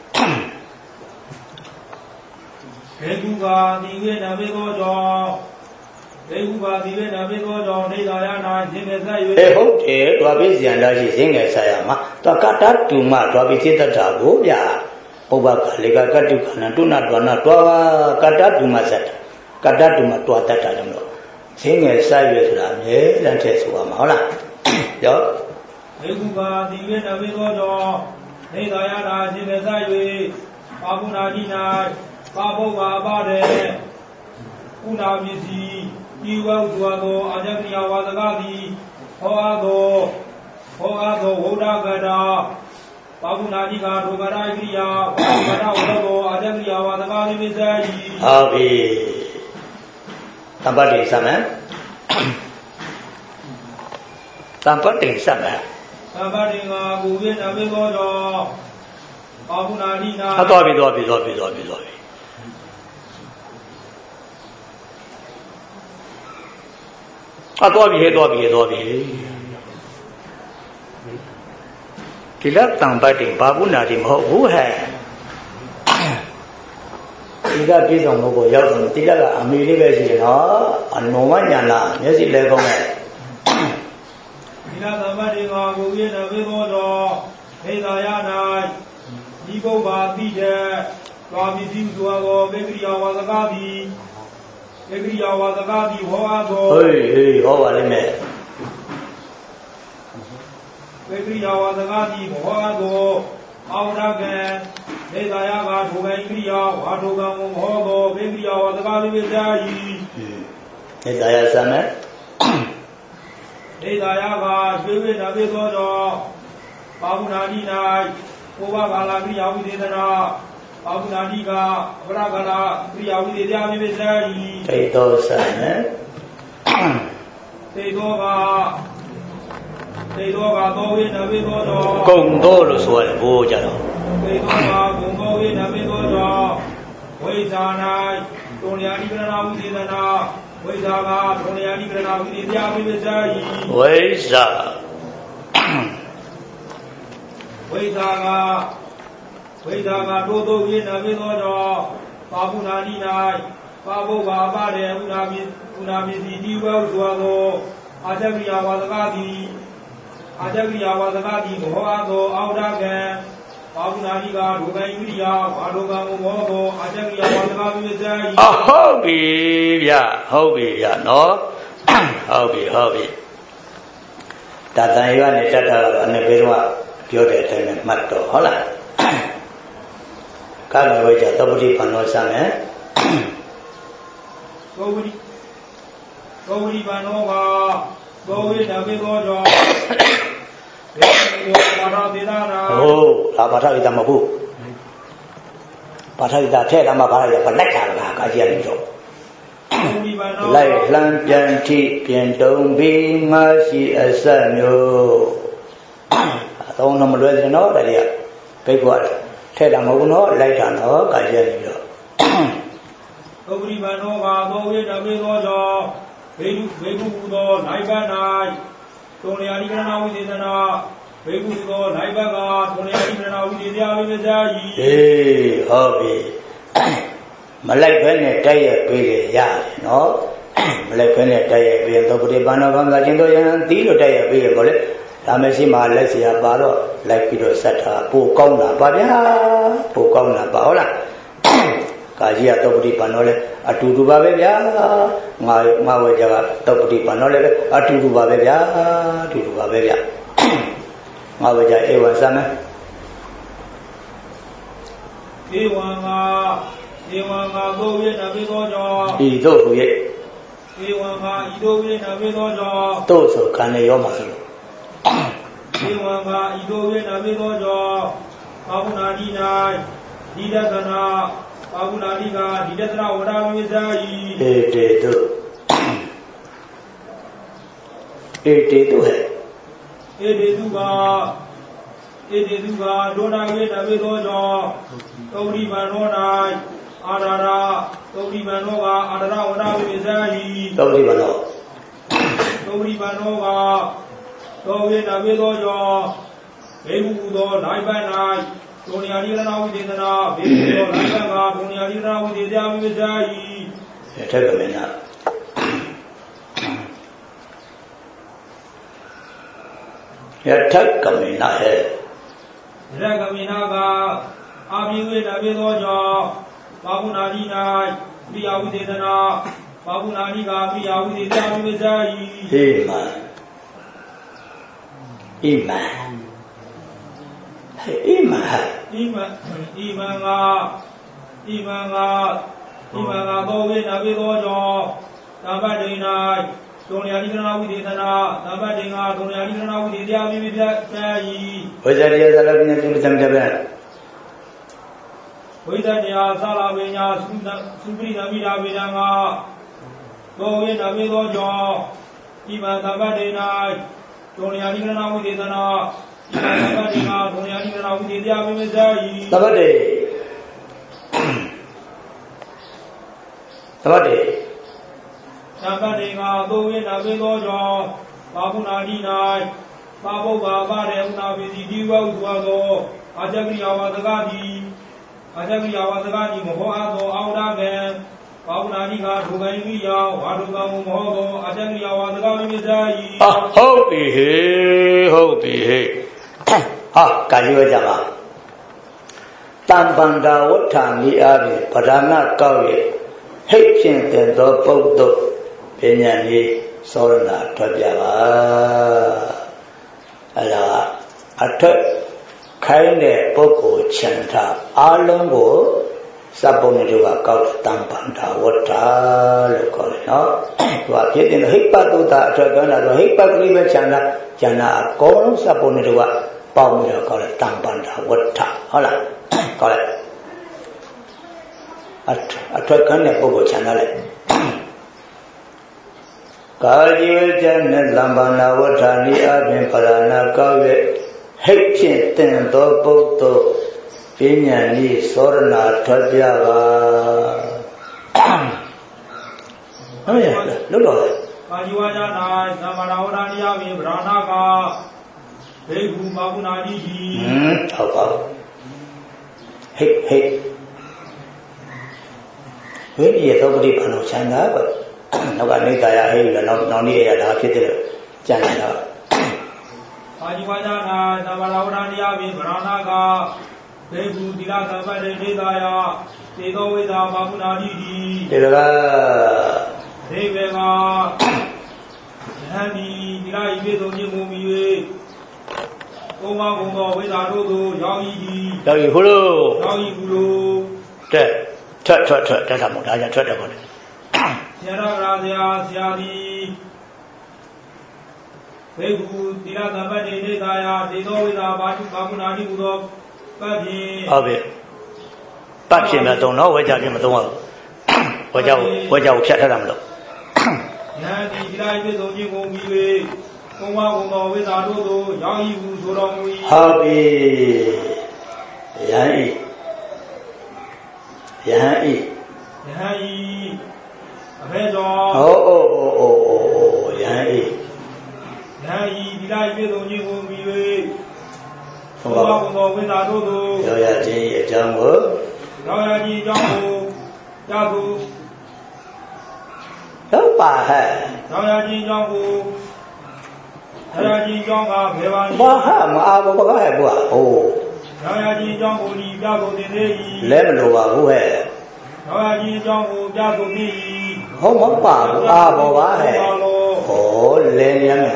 ဘေကုပါဒီဝေနဘေကောကြောင့်ဘေကုပါဒီဝေနဘေကောကြောင့်နေသာရနာခြင်းနဲ့ဆက်၍
အေးဟုတ်တယ်တွားပြီးဇံလာရှိဈင်းငယ်ဆက်ရမှာတွာကတ္တတူမတွားပြီးသိတတ်တာကိုဗျာပုဗ္ဗကလေကကတ္တုခဏတုနာတွာနာတွာကတ္တတူမဆက်တာကတ္တတူမတွာတတ်တာလို့ဈင်းငယ်ဆက်၍ဆိုတာအမြဲတမ်းထည့်ဆိုရမှာဟုတ်လားရော
ဘေကုပါဒီဝေနဘေကောကြောင့်နေသာရနာခြင်းနဲ့ဆက်၍ပါပုနာတိ၌ပါဘုဗ္ဗာပါတယ်ဥနာပစ္စည်းဤဝௌသွာသောအာဇဂရိယဝါဒကသည်ဟောအပ်သောဟောအပ်သောဝုဒ္ဓကတာပါပုနာတိကဒုက္ခရာကိယဝါဒကတာဝသောအာဇဂရိယဝါဒကသည်ပိစေ၏
ဟုတ်ပြီတပ္ပတိသမံတပ္ပတိသမံ
တပ္ပတိကဘူဝိနဘေကောကြောင့်ပါပုနာတိနာ
ဟောတော်ပြီတော်ပြီတော်ပြီတော်ပြီတော်ပြီအတော်ပြီဟဲ့တော်ပြီဟဲ့တော်ပြီဒီလက်တံပတ်တင်ဘာပုနာတိမဟုတ်ဘူးဟဲ့ဒီကပြည်ဆောင်လို့ကိုရောက်တယ်ဒီလက်ကအမေလေးပဲရှိတယ်နော်အနုံဝညာနာမျက်စိလဲကောင်းတယ်
ဒီလက်တံပတ်တင်ကဘူဝိနဘေကောကြောင့်နေသာရ၌ဒီပုဗ္ဗာတိတဲ့သာမီတိသောကောဘေကရိယဝါဒကသည်ဘေကရိယဝါဒကသည်ဟောအပ်သော
ဟေးဟေးဟောပါလိမ့်မယ်
ဘေကရိယဝါဒကသည်ဟောအပ်သောအောဒကံနေသာယကထိုကံကရိယဝါထိုကံဟောသောဘေကရိယဝါဒကသည်ပြာ၏
နေသာယစမယ်
နေသာယကရွှေဝိနာဘေသောကြောင့်ပါပုနာတိ၌ဘုဗ္ဗကာလကရိယာဝိသေသနာပါပုနာတိကအပရကာလကရိယာဝိသေသနာမိစ္ဆာဤ
သိသောဆံနဲ့
သိသောကသိသောကသောဝိနဘေသောကြောင့်
ကုံသောလို့ဆိုရတယ်ဘိုးကြတော့
သိသောကကုံသောဝိနဘေသောကြောင့်ဝိဇာ၌တုံလျာတိကရဏဝိသေသနာဝိဇာကတုံလျာတိကရဏဝိသေသနာမိစ္ဆာဤ
ဝိဇာ
ဝိဇာကဝိဇာကတိုးတိုးဝိနဘေသောကြောင့်ပါပုနာတိ၌ပါဘုဗ္ဗာပါတယ်ဥနာပိဥနာပိစီဒီဝௌသောသောအာဇဂရိယဝါဒကသည်အာဇဂရိယဝါဒကသည်ဘောအသောအောဒကံပါပုနာတိကဒုက္ခဣရိယဝါဒကံဘောသောအာဇဂရိယဝါဒကပိစ္ဆေ၏
အဟုတ်ပြီဗျဟုတ်ပြီဗျနော်ဟုတ်ပြီဟုတ်ပြီဒါတန်ရွာနဲ့တတ်တာကတော့အနေဘေးတော့ပြောတဲ့အတိုင်းပဲမှတ်တော့ဟုတ်လားကာလဝိဇ္ဇာသဗ္ဗတိပန္နောစမယ်
သောဝိသောဝိပန္နောကသောဝိဓမေသောကြောင့်ဘေဘောပါရသေနာ
ဟုတ်ဒါပါဠိတာမဟုတ်ပါဠိတာထဲတာမှပါဠိတာဗလိုက်တာလားကာကြီးရတယ်တော့လိုက်လှမ်းပြန်ထိပြင်တုံပြီးငါရှိအဆက်မျိုးအသုံးတော့မလွယ်စင်တော့တည်းကဘိက္ခွာထဲတာမဟုတ်နော်လိုက်တာနော်ကာကြီးရတယ်တော့
သုပ္ပရိပန္နောကသောဝိဓမေသောကြောင့်ဘေကုဘေကုဟူသောနိုင်ဘ၌သုံးလျာတိကရဏဝိသေသနာဘေကုဟူသောနိုင်ဘကသုံးလျာတိကရဏဝိသေသနာဝိသေဇာယီ
ဟေးဟုတ်ပြီမလိုက်ဘဲနဲ့တိုက်ရပေးတယ်ရတယ်နော်မလိုက်ဘဲနဲ့တိုက်ရပေးသောပတိပန္နောကံကချင်းတို့ယံသီးလို့တိုက်ရပေးရပေါ့လေဒါမရှိမှလက်เสียပါတော့လိုက်ပြီးတော့ဆက်တာပိုကောင်းတာပါဗျာပိုကောင်းတာပါဟုတ်လားကာကြီးကသုပ္ပတိပန္နောလဲအတူတူပါပဲဗျာငါငါဝေကြကသုပ္ပတိပန္နောလဲအတူတူပါပဲဗျာအတူတူပါပဲဗျာငါဝေကြဧဝံသမ
ဧဝံငါဧဝံငါသောဝိနမေသောကြောင့်
ဤသို့ဟူ၍
ဧဝံငါဤသို့ဝိနမေသောကြောင့်
သို့ဆိုခံနေရောမှာဆိုလို့
ဧဝံငါဤသို့ဝိနမေသောကြောင့်ဘာဝနာတိ၌ဒီဒသနာဘာဝနာတိကဒီဒသနာဝရဝိဇာယီ
ဧတေတုဧတေတုဟဲ့
ဧတေတုကဧတေတုကဒုနာဝိနမေသောကြောင့်သုပ္ပရိပန္နော၌အာရရာသုပ္ပရိပန္နောကအာရရာဝရဝိဇာယီ
သုပ္ပရိပန္နော
သုပ္ပရိပန္နောကသောဝိနမေသောကြောင့်ဘေကုဟူသောနိုင်ဘ၌ဒုနိယာတိရဏဝိသေသနာဘေကုသောနိုင်ဘကဒုနိယာတိရဏဝိသေသဝိဝိဇာယီ
ထက်ကမင်းနာယထက်ကမင်းနာဟဲ့
ယထက်ကမင်းနာကအာဘိဝိနဘေသောကြောင့်ဘာဝနာတိ၌ပိယဝိသေသနာဘာဝနာတိကပိယဝိသေသဝိဝိဇာယီ
ဟေးမဣမံဣမံ
ဣမံဣမံငါဣမံငါဣမံငါသောဝိနဘေသောကြောင့်သဗ္ဗတေ၌ဒုနိယာတိကရဏဝိသေသနာသဗ္ဗတေငါဒုနိယာတိကရဏဝိသေသဝိဝိဇာယီ
ဝိဇ္ဇရိယသလပညာတုစံကြပဲ
ဝိဇ္ဇတရားသလပညာသုသုပရိသမိတာဝေဒံငါသောဝိနဘေသောကြောင့်ဣမံသဗ္ဗတေ၌ဒုနိယာတိကရဏဝိသေသနာသဗ္ဗတေငါဒုနိယာတိကရဏဝိသေသဝိဝိဇာယီ
သဗ္ဗတေသဗ္ဗတေ
သဗ္ဗတေငါသောဝိနဘေသောကြောင့်ဘာဝနာတိ၌ဘာဘုဂ္ဂဗရေဥနာပိစီဒီဝဥသောသောအာဇဂရိယဝသကတိအာဇဂရိယဝသကတိမဟောအပ်သောအာဝဒကံဘာဝနာတိကဒုက္ခိဝိယဝါဒုကံမဟောသောအာဇဂရိယဝသကဝိဇာယီ
ဟုတ်ပြီဟေးဟုတ်ပြီဟေးဟာကာကြီးဝကြပါတံပန္တာဝဋ္ဌာမိအားဖြင့်ပဓာနကောက်ရဲ့ဟိတ်ဖြင့်တဲ့သောပုဒ်တို့ပညာကြီးစောရဏထွက်ပြပါအဲ့ဒါအထက်ခိုင်းတဲ့ပုဂ္ဂိုလ်ချန်တာအားလုံးကိုစပ်ပုံတွေကကောက်တံပန္တာဝဋ္ဌာလို့ခေါ်တယ်နော်သူကဖြစ်တဲ့ဟိပ္ပတုတာအထက်ကန်းတာဆိုဟိပ္ပကလေးပဲချန်တာကျန်တာအကုန်လုံးစပ်ပုံတွေကပေါင်းပြီးတော့ခေါ်တယ်တံပန္တာဝဋ္ဌာဟုတ်လားခေါ်လိုက်အထွက်ကန်းတဲ့ပုဂ္ဂိုလ်ချန်တာလေကာယေကျနဲ့လမ္ပန္နာဝဋ္ဌာနိအပြင်ပရဏကောက်ရဲ့ဟိတ်ဖြင့်တင်သောပုဒ်တို့ပညာဤစောရဏထွက်ပြပါဟုတ်ရဲ့လို့တော့
ကာယဝါဒနာသမဏဝဒနိယဝိဗရဏကဘေကုဘာဝနာတိဟိ
ဟုတ်ပါဟိတ်ဟိတ်ဝိရိယသောပတိပန္နောချမ်းသာပဲနောက်ကနိကာယဟိတ်လည်းနောက်နောက်နေ့ရတာဖြစ်တယ်ကြံ့နေတာ
အာဇိဝါဒနာသမဏဝဒနိယဝိဗရဏကဘေကုတိလသဗ္ဗတေဒေသာယသေသောဝိဇာဘာဝနာတိဟိ
တေက
ဒေဝေကယဟန်ဒီဒီလာဤပြေဆုံးခြင်းမူမီ၍သုံးပါးကုန်သောဝိဇ္ဇာတို့သို့ရောက်၏
ရောက်၏ဟုလို့
ရောက်၏ဟုလို့
တဲ့ထွက်ထွက်ထွက်တက်တာမဟုတ်ဒါကြထွက်တယ်ပေါ့လေ
ဆရာတော်ကဆရာဆရာသည်ဘေကုတိလာသမတ်တေနေသာယာဒေသောဝိဇ္ဇာဘာတုဘာကုနာတိဟူသောပတ်ဖြင့်
ဟုတ်ပြီပတ်ဖြင့်မသုံးတော့ဝေကြဖြင့်မသုံးရဘူးဝေကြဝေကြကိုဖြတ်ထားတာမလို့
ယံဒီဒီလာပြေဆုံးခြင်းကိုမြည်၍သုံးပါးကုန်သောဝိဇ္ဇာတို့သို့ရောက်၏ဟုဆိုတော်မူ၏
ဟုတ်ပြီယံဤယံဤ
ယံဤအဖေတော်
ဟောအိုအိုအိုအိုယံဤ
ယံဤဒီလာပြေဆုံးခြင်းကိုမြည်၍သုံးပါးကုန်သောဝိဇ္ဇာတို့သို့
ရောက်ရခြင်းအကြောင်းကို
ရောက်ရခြင်းအကြောင်းကိုကြားသူ
တော့ပါဟဲ့
ရောက်ရခြင်းအကြောင်းကိုရောက်ရခြင်းအကြောင်းကဘယ်ပါလဲ
ဘာဟာမအားဘောကဟဲ့ကွာဟို
ရောက်ရခြင်းအကြောင်းကိုဒီပြဖို့တင်သေး၏
လဲမလိုပါဘူးဟဲ့
ရောက်ရခြင်းအကြောင်းကိုပြဖို့တင်၏
ဟုတ်မပါဘူးအားဘောပါဟဲ့ဟောလဲရမ်း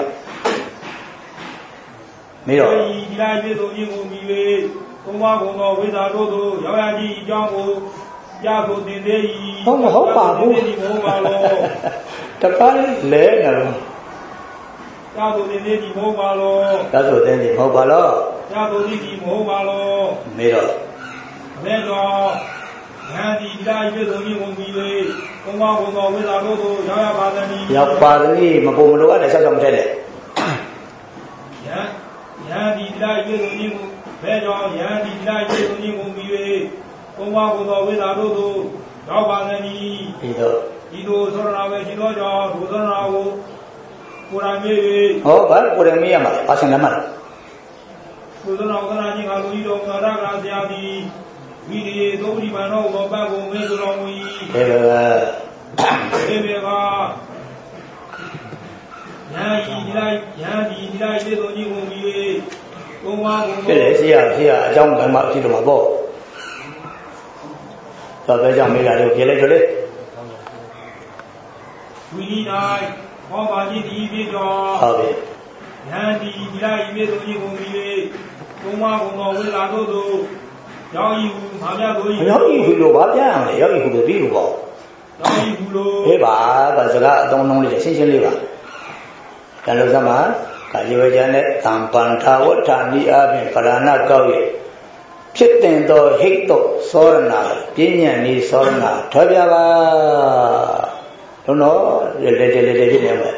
မေတော့
ဒီလိုက်ပြေဆုံးခြင်းကိုမြည်၍သုံးပါးကုန်သောဝိဇ္ဇာတို့သို့ရောက်ရခြင်းအကြောင်းကိုပြဖို့တင်သေး၏
ဟုတ်မဟုတ်ပါဘူး
ဒီမဟုတ်ပါလို့
တပတ်လဲနေတော့
သာသူတင်သေးဒီမဟုတ်ပါလို့
သာသူတင်ဒီမဟုတ်ပါလို့
သာသူဒီဒီမဟုတ်ပါလို့
မေတော့
အမေတော်ဉာဏ်ဒီဒီလိုက်ပြေဆုံးခြင်းကိုမြည်၍သုံးပါးကုန်သောဝိဇ္ဇာတို့သို့ရောက်ရပါသည်
ရောက်ပါသည်မပုံမလို့အဲ့ဒါဆက်ဆောင်မထက်နဲ့
ဉာဏ်ဉာဏ်ဒီဒီလိုက်ပြေဆုံးခြင်းကိုဘယ်ကြောင့်ဉာဏ်ဒီဒီလိုက်ပြေဆုံးခြင်းကိုမြည်၍သုံးပါးကုန်သောဝိဇ္ဇာတို့သို့ရောက်ပါသည်
ဒီတော့
ဒီလိုသောရဏဝေရှိသောကြောင့်ဒုသောရဏကိုကိုယ်တိုင်မြေ
၍ဟောဗါကိုယ်တိုင်မြေရမှာပါစံလမ်းမှာ
ဒုသောရဏဝသနာချင်းကလူကြီးတော်သာရကဆရာသည်ဝိရိယသုံးပရိပန်တော်ဘောပတ်ကိုမေးတော်မူ၏
ဘယ်လိုလဲ
ဒီမေကညာဤဒီလိုက်ညာဒီဒီလိုက်ပြေဆုံးခြင်းကိုမြည်၍ဘုံဝါဘုံ
ဖြစ်လေဆရာဆရာအကြောင်းကမှဖြစ်တော့မှာပေါ့သောပဲကြောင့်မေးတာလို့ပြေလိုက်ကြလေ
ဝိနိတိုင်းဟောပါခြင်းဒီပြေတော်
ဟုတ်ပြီ
ဉာဏ်ဒီဒီလိုက်ပြေဆုံးခြင်းကိုမြည်၍ဘုံဝါဘုံတော်ဝိလာတို့သို့ရောက်ဤဟုမာမြတ်တို့
ဤရောက်ဤဟုလို့ဘာပြရမလဲရောက်ဤဟုလို့ပြီးလို့ပေါ့
ရောက်ဤဟုလို့
ဟေးပါဒါစကားအတုံးလုံးလေးရှင်းရှင်းလေးပါကံလို့စမှာကာယဝေကျန်နဲ့တံပန္ထာဝဋ္ဌာနိအပြင်ပရဏကောက်ရဲ့ဖြစ်တင်သောဟိတ်တော့သောရဏပြဉ္ညာနေသောရဏထောပြပါတို့တော့လေလေလေလေဖြစ်နေမှာ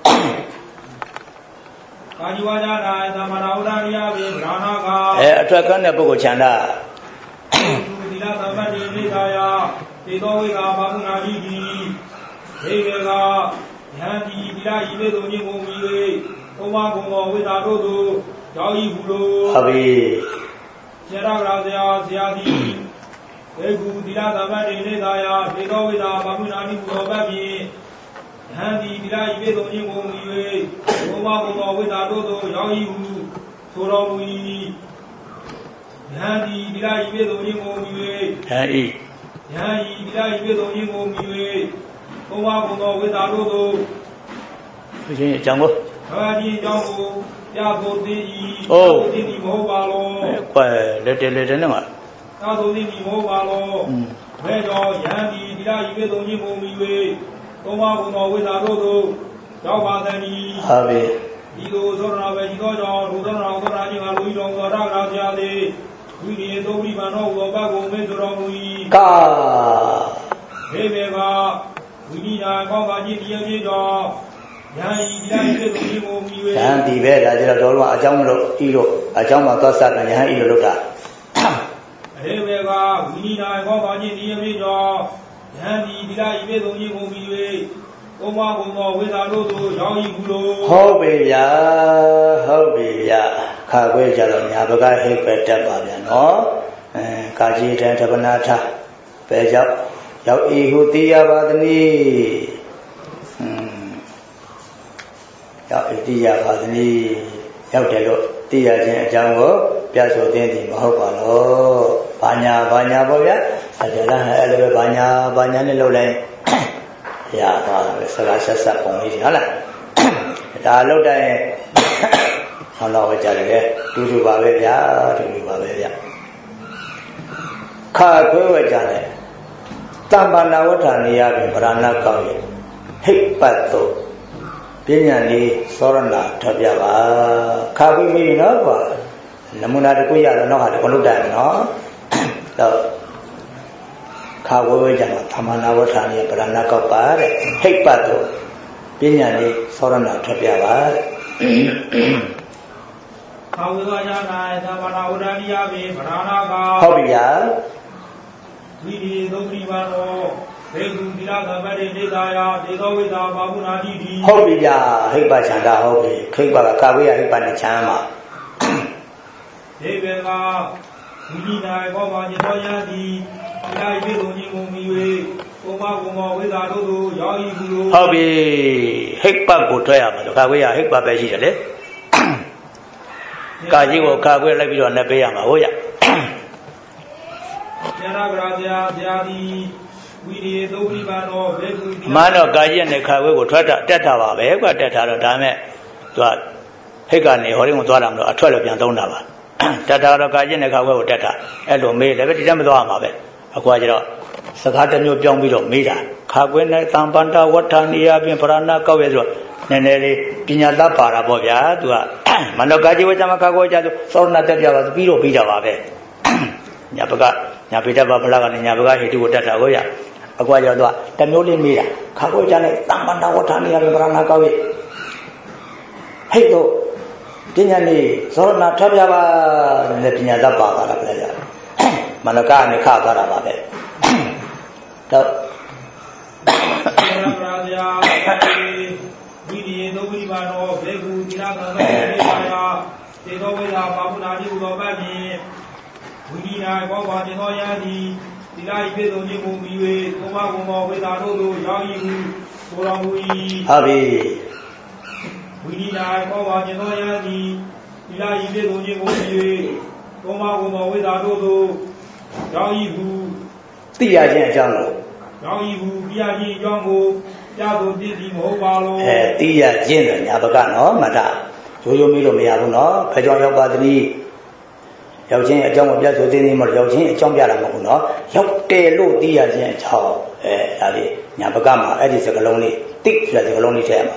ကာယဝါဒနာသမဏဝဒရိယပြေဗราဏက
အဲအထွက်ကန်းတဲ့ပုဂ္ဂိုလ်ခြံတာ
ဒီလာသမတ်တိမိသာယသေသောဝိကာဘာမုနာတိဒီဒေဝေကယံဒီဒီလာဤသေးသောခြင်းကိုမြည်၍သုံးပါးကုန်သောဝိသာတို့သို့ရောက်ဤဟုလို့
ဟုတ်ပြီ
ဆရာတော်ဆရာဆရာသည်ဘေကုဒီလာသမတ်တိနေသာယသေသောဝိသာဘာမုနာတိဟူသောပတ်ဖြင့်ယံဒီဒီလာဤသေးသောခြင်းကိုမြည်၍သုံးပါးကုန်သောဝိသာတို့သို့ရောက်ဤဟုဆိုတော်မူ၏ယံဒီဒီလာဤသေးသောခြင်းကိုမြည်၍
ဟံဤ
ယံဤဒီလာဤသေးသောခြင်းကိုမြည်၍သုံးပါးကုန်သောဝိသာတို့သို့
ဒီချင်းအကြောင်းကို
ဟာဒီအကြောင်းကိုပြဖို့သိ၏ဟုတ်သိပြီမဟုတ်ပါလို့
ကွယ်လက်တယ်လက်တယ်နဲ့မှာ
သာသိပြီမဟုတ်ပါလို့ဘယ်တော့ယံဒီဒီလာဤသေးသောခြင်းကိုမြည်၍သုံးပါးကုန်သောဝိသာတို့သို့ရောက်ပါသည်
ဟုတ်ပြီ
ဒီလိုသောရဏပဲဒီသောကြောင့်ဒုသောရဏသောရာချင်းကလူကြီးတော်သောရကဆရာသည်ဝိရိယသုံးပရိပန်တော်သောဘကုံမေဆိုတော်မူ၏
ကာ
ဘေဘေကဝိနိဒာကောင်းပါခြင်းတရားပြည့်တော်ယံဤတရားပြည့်စုံခြင်းကိုမြည်၍
ယံဒီပဲဒါကြတော့တော်လုံးအကြောင်းလို့ဤလို့အကြောင်းမှာသွားစတယ်ယံဤလို့လုပ်တာ
ဘေဘေကဝိနိဒာကောင်းပါခြင်းတရားပြည့်တော်ယံဒီတရားပြည့်စုံခြင်းကိုမြည်၍ဘုံမဘုံသောဝိဇ္ဇာတို့သို့ရောက်ဤဟုလို့
ဟုတ်ပြီဗျာဟုတ်ပြီဗျာခါခွဲကြတော့ညာဘကဟိတ်ပဲတက်ပါဗျာနော်အဲကာကြီးတန်တပနာထပဲကြောက်ရောက်ဤဟုသိရပါသည်ဟွန်းရောက်ဤသိရပါသည်ရောက်တယ်လို့သိရခြင်းအကြောင်းကိုပြဆိုသိသည်မဟုတ်ပါလို့ဘာညာဘာညာပေါ့ဗျာအကြလားအဲ့လိုပဲဘာညာဘာညာနဲ့လုပ်လိုက်ရပါပဲစကားဆက်ဆက်ပုံလေးဟုတ်လားဒါလောက်တိုင်းဟောတော့ကြတယ်တူတူပါပဲဗျာတူတူပါပဲဗျာခါခွဲဝကြတယ်တမ္ပနာဝဋ္ဌာနေရပြီဗရဏကောက်ရဟိတ်ပတ်တော့ပညာလေးသောရဏထပ်ပြပါခါခွဲမိပြီနော်ကွာနမူနာတစ်ခုရတော့နောက်ဟာတကလုတ်တယ်နော်တော့ခါခွဲဝကြတော့သမ္ပနာဝဋ္ဌာနေရဗရဏကောက်ပါတဲ့ဟိတ်ပတ်တော့ပညာလေးသောရဏထပ်ပြပါတဲ့
ခါဝေဝါကြ၌သမ္ပနာဝဋ္ဌာနေရပြီဗရဏကောက်
ဟုတ်ပြီဗျာ
ဝိရိသုပ္ပိပါနောဘေကုသီလသဗ္ဗတိနေသာယဒေသောဝိသာဘာဝနာတိတိ
ဟုတ်ပြီဗျာဟိပ္ပချန္တာဟုတ်ပြီခိပ္ပကကာဝေယဟိပ္ပနဲ့ချမ်းမှာ
ဒေဝေကဝိနိနာဘောဘာညောယံတိသီလပိသုညင်မူမီ၍ကိုမကုမောဝိသာတို့တို့ရောက်ဤဟုလို့
ဟုတ်ပြီဟိပ္ပကိုထွက်ရမှာလို့ကာဝေယဟိပ္ပပဲရှိတယ်လေကာကြီးကိုကာကွယ်လိုက်ပြီးတော့နဲ့ပေးရမှာဟုတ်ရ
ကျန်တာဗရာဇာဇာတိဝိရိယသုပ္ပိပါနောဘေကုတိ
မနောကာကြီးနဲ့ခါဝဲကိုထွက်တာတက်တာပါပဲကွာတက်တာတော့ဒါမဲ့သူကဟိတ်ကနေဟောရင်းကိုသွားတာမလို့အထွက်လည်းပြန်သုံးတာပါတက်တာတော့ကာကြီးနဲ့ခါဝဲကိုတက်တာအဲ့လိုမေးလည်းပဲဒီတည်းမသွားမှာပဲအကွာကျတော့စကားတစ်မျိုးပြောင်းပြီးတော့မေးတာခါကွဲနဲ့သံပန္တဝဋ္ဌာနိယပြင်ဗရဏကောက်ရဲဆိုတော့နည်းနည်းလေးပညာသတ်ပါတာပေါ့ဗျာသူကမနောကာကြီးဝကြမှာခါကွဲကြဆိုသောရဏတက်ပြပါပြီးတော့ပြီးတာပါပဲညာဘကညာပိတ္တဘဗလာကနေညာဘကဟိတုကိုတက်တာကိုရအကွာကျော်တော့တမျိုးလေးမေးတာခါကိုကြနဲ့တမ္ပန္တဝဋ္ဌာနိယဗရဏကောက်ရဲ့ဟိတ်တော့ပညာလေးသောရဏထပ်ပြပါနဲ့ပညာသတ်ပါပါလားဗျာမနကနဲ့ခါသွားတာပါပဲတော့
ရာဇာဝိရိယသုပ္ပိပါနောဘေကုသီလသံဃာတိပါယသေသောဝိသာဘာဝနာတိဟူသောပတ်ဖြင့်ဝိရိယဘောဘာတင်သောယံတိသီလဤပိသုညင်မူမီ၍သုံးပါးကုမောဝိသာတို့တို့ရောက်၏ဟုဆိုတော်မူ၏
ဟုတ်ပြီ
ဝိရိယဘောဘာတင်သောယံတိသီလဤပိသုညင်မူမီ၍သုံးပါးကုမောဝိသာတို့တို့ရောက်၏ဟု
သိရခြင်းအကြောင်းကို
ရောက်၏ဟုသိရခြင်းအကြောင်းကိုပြသို့သိသည်မဟုတ်ပါလို့
အဲသိရခြင်းဆိုညာဘကနော်မတရိုးရိုးမေးလို့မရဘူးနော်ဖကြောင်ရောက်ပါသည်ရောက်ချင်းအကြောင်းကိုပြဆိုသိနေမှာရောက်ချင်းအကြောင်းပြတာမဟုတ်ဘူးနော်ရောက်တယ်လို့သိရခြင်းအကြောင်းအဲဒါလေးညာဘကမှာအဲ့ဒီစကလုံးလေးတိဆိုတဲ့စကလုံးလေးထည့်ရမှာ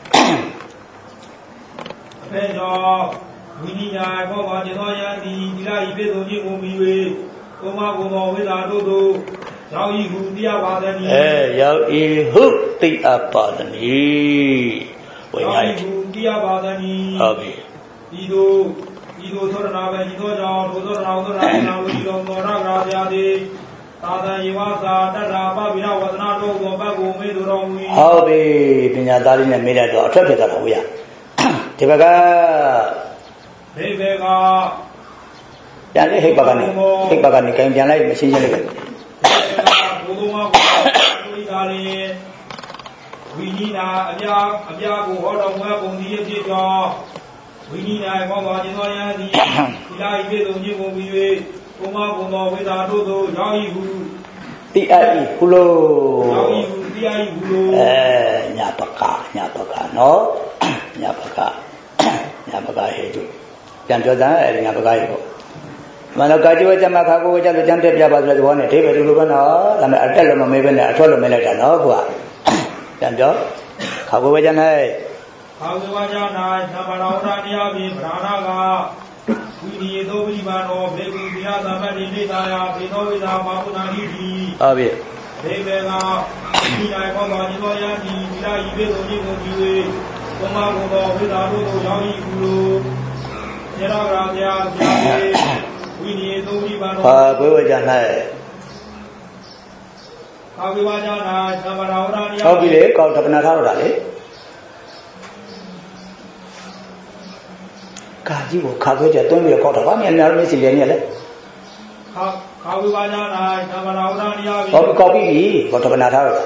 အဖေတော်ဝိနိယာဘောဘာကျေသောယံတိသီလဤပိသုညင်ကိုမီ၍သုံးပါးကုမောဝိသာတို့တို့ရောက်ဤဟုသိရပါသည်
အဲရောက်ဤဟုသိအပ်ပါသည်
ဝိညာဉ်ဟုသိရပါသည်
ဟုတ်ပြီ
ဤတို့ဤသို့သောရဏပဲဤသောကြောင့်ဒုသောရဏသောရဏနာဝိသောသောရဂရာဇာတိသာသယေဝသာတတ္ထာပဗိရဝဒနာတို့သောဘက်ကိုမေးတော်မူ၏
ဟုတ်ပြီပညာသားလေးနဲ့မေးလိုက်တော့အထွက်ဖြစ်သွားတာဟုတ်ရဒီဘက်က
ဒီဘက်က
ပြန်လေဟိတ်ဘက်ကနေဟိတ်ဘက်ကနေကြင်ပြန်လိုက်မရှင်းရှင်းလေးပဲ
ဘုသောမကိုဝိသာလေဝိနိနာအပြာအပြာကိုဟောတော်မူပုံဒီဖြစ်ကြောဝိနိနာဘောဘာကျေသောယံတိသီလဤပိသုညင်ကိုမီ၍သုံးပါးကုသောဝိသာတို့သို့ရောက်၏ဟု
တိအပ်၏ဟုလို့
ရောက်၏ဟုတိအပ်၏ဟုလို့
အဲညာပကညာပကနော်ညာပကညာပကဟေတုပြန်ပြောသားအဲညာပကဟေတုမနောကာจิวจမခါကိုကြလို့ကြမ်းတက်ပြပါဆိုတဲ့ဘောနဲ့ဒိဗေတူလိုပဲနော်ဒါမဲ့အတက်လည်းမမေးပဲနဲ့အထွက်လည်းမေးလိုက်တာနော်ကွာပြန်ပြောခါကိုပဲကြမ်းလိုက်
ခါကိုပဲကြမ်းလိုက်သမ္မာတော်ရာတရားဖြင့်ဗราဏကဝိရိယသောဝိပါနောဘေကုသီလသမ္ပတိနေသာယဘေသောဝိသာဘာဝနာတိတိ
ဟုတ်ပြီ
ဒေဝေကဒီနိုင်ဘောတော်ညီတော်ယံဒီသီလဤဘေသောညီကိုကြည့်၍သုံးပါးကုသောဝိသာတို့တို့ရောက်၏ဟုလို့ညရောဂရာဇာဇာတိဝိနိယသုတိပါနော
ဟာဘွေဝကြ၌
ခါဝိဝါကြ၌သမ္မာတော်ရာတရား
ဟုတ်ပြီလေကောက်တပနာထားတော့တာလေကာကြီးကိုခါခွဲကြတွန်းပြီးတော့ကောက်တာဗာမြန်များလို့မရှိလေနေလေ
ခါခါဝိဝါကြ၌သမ္မာတော်ရာတရား
ဟုတ်ကောက်ပြီကောက်တပနာထားတော့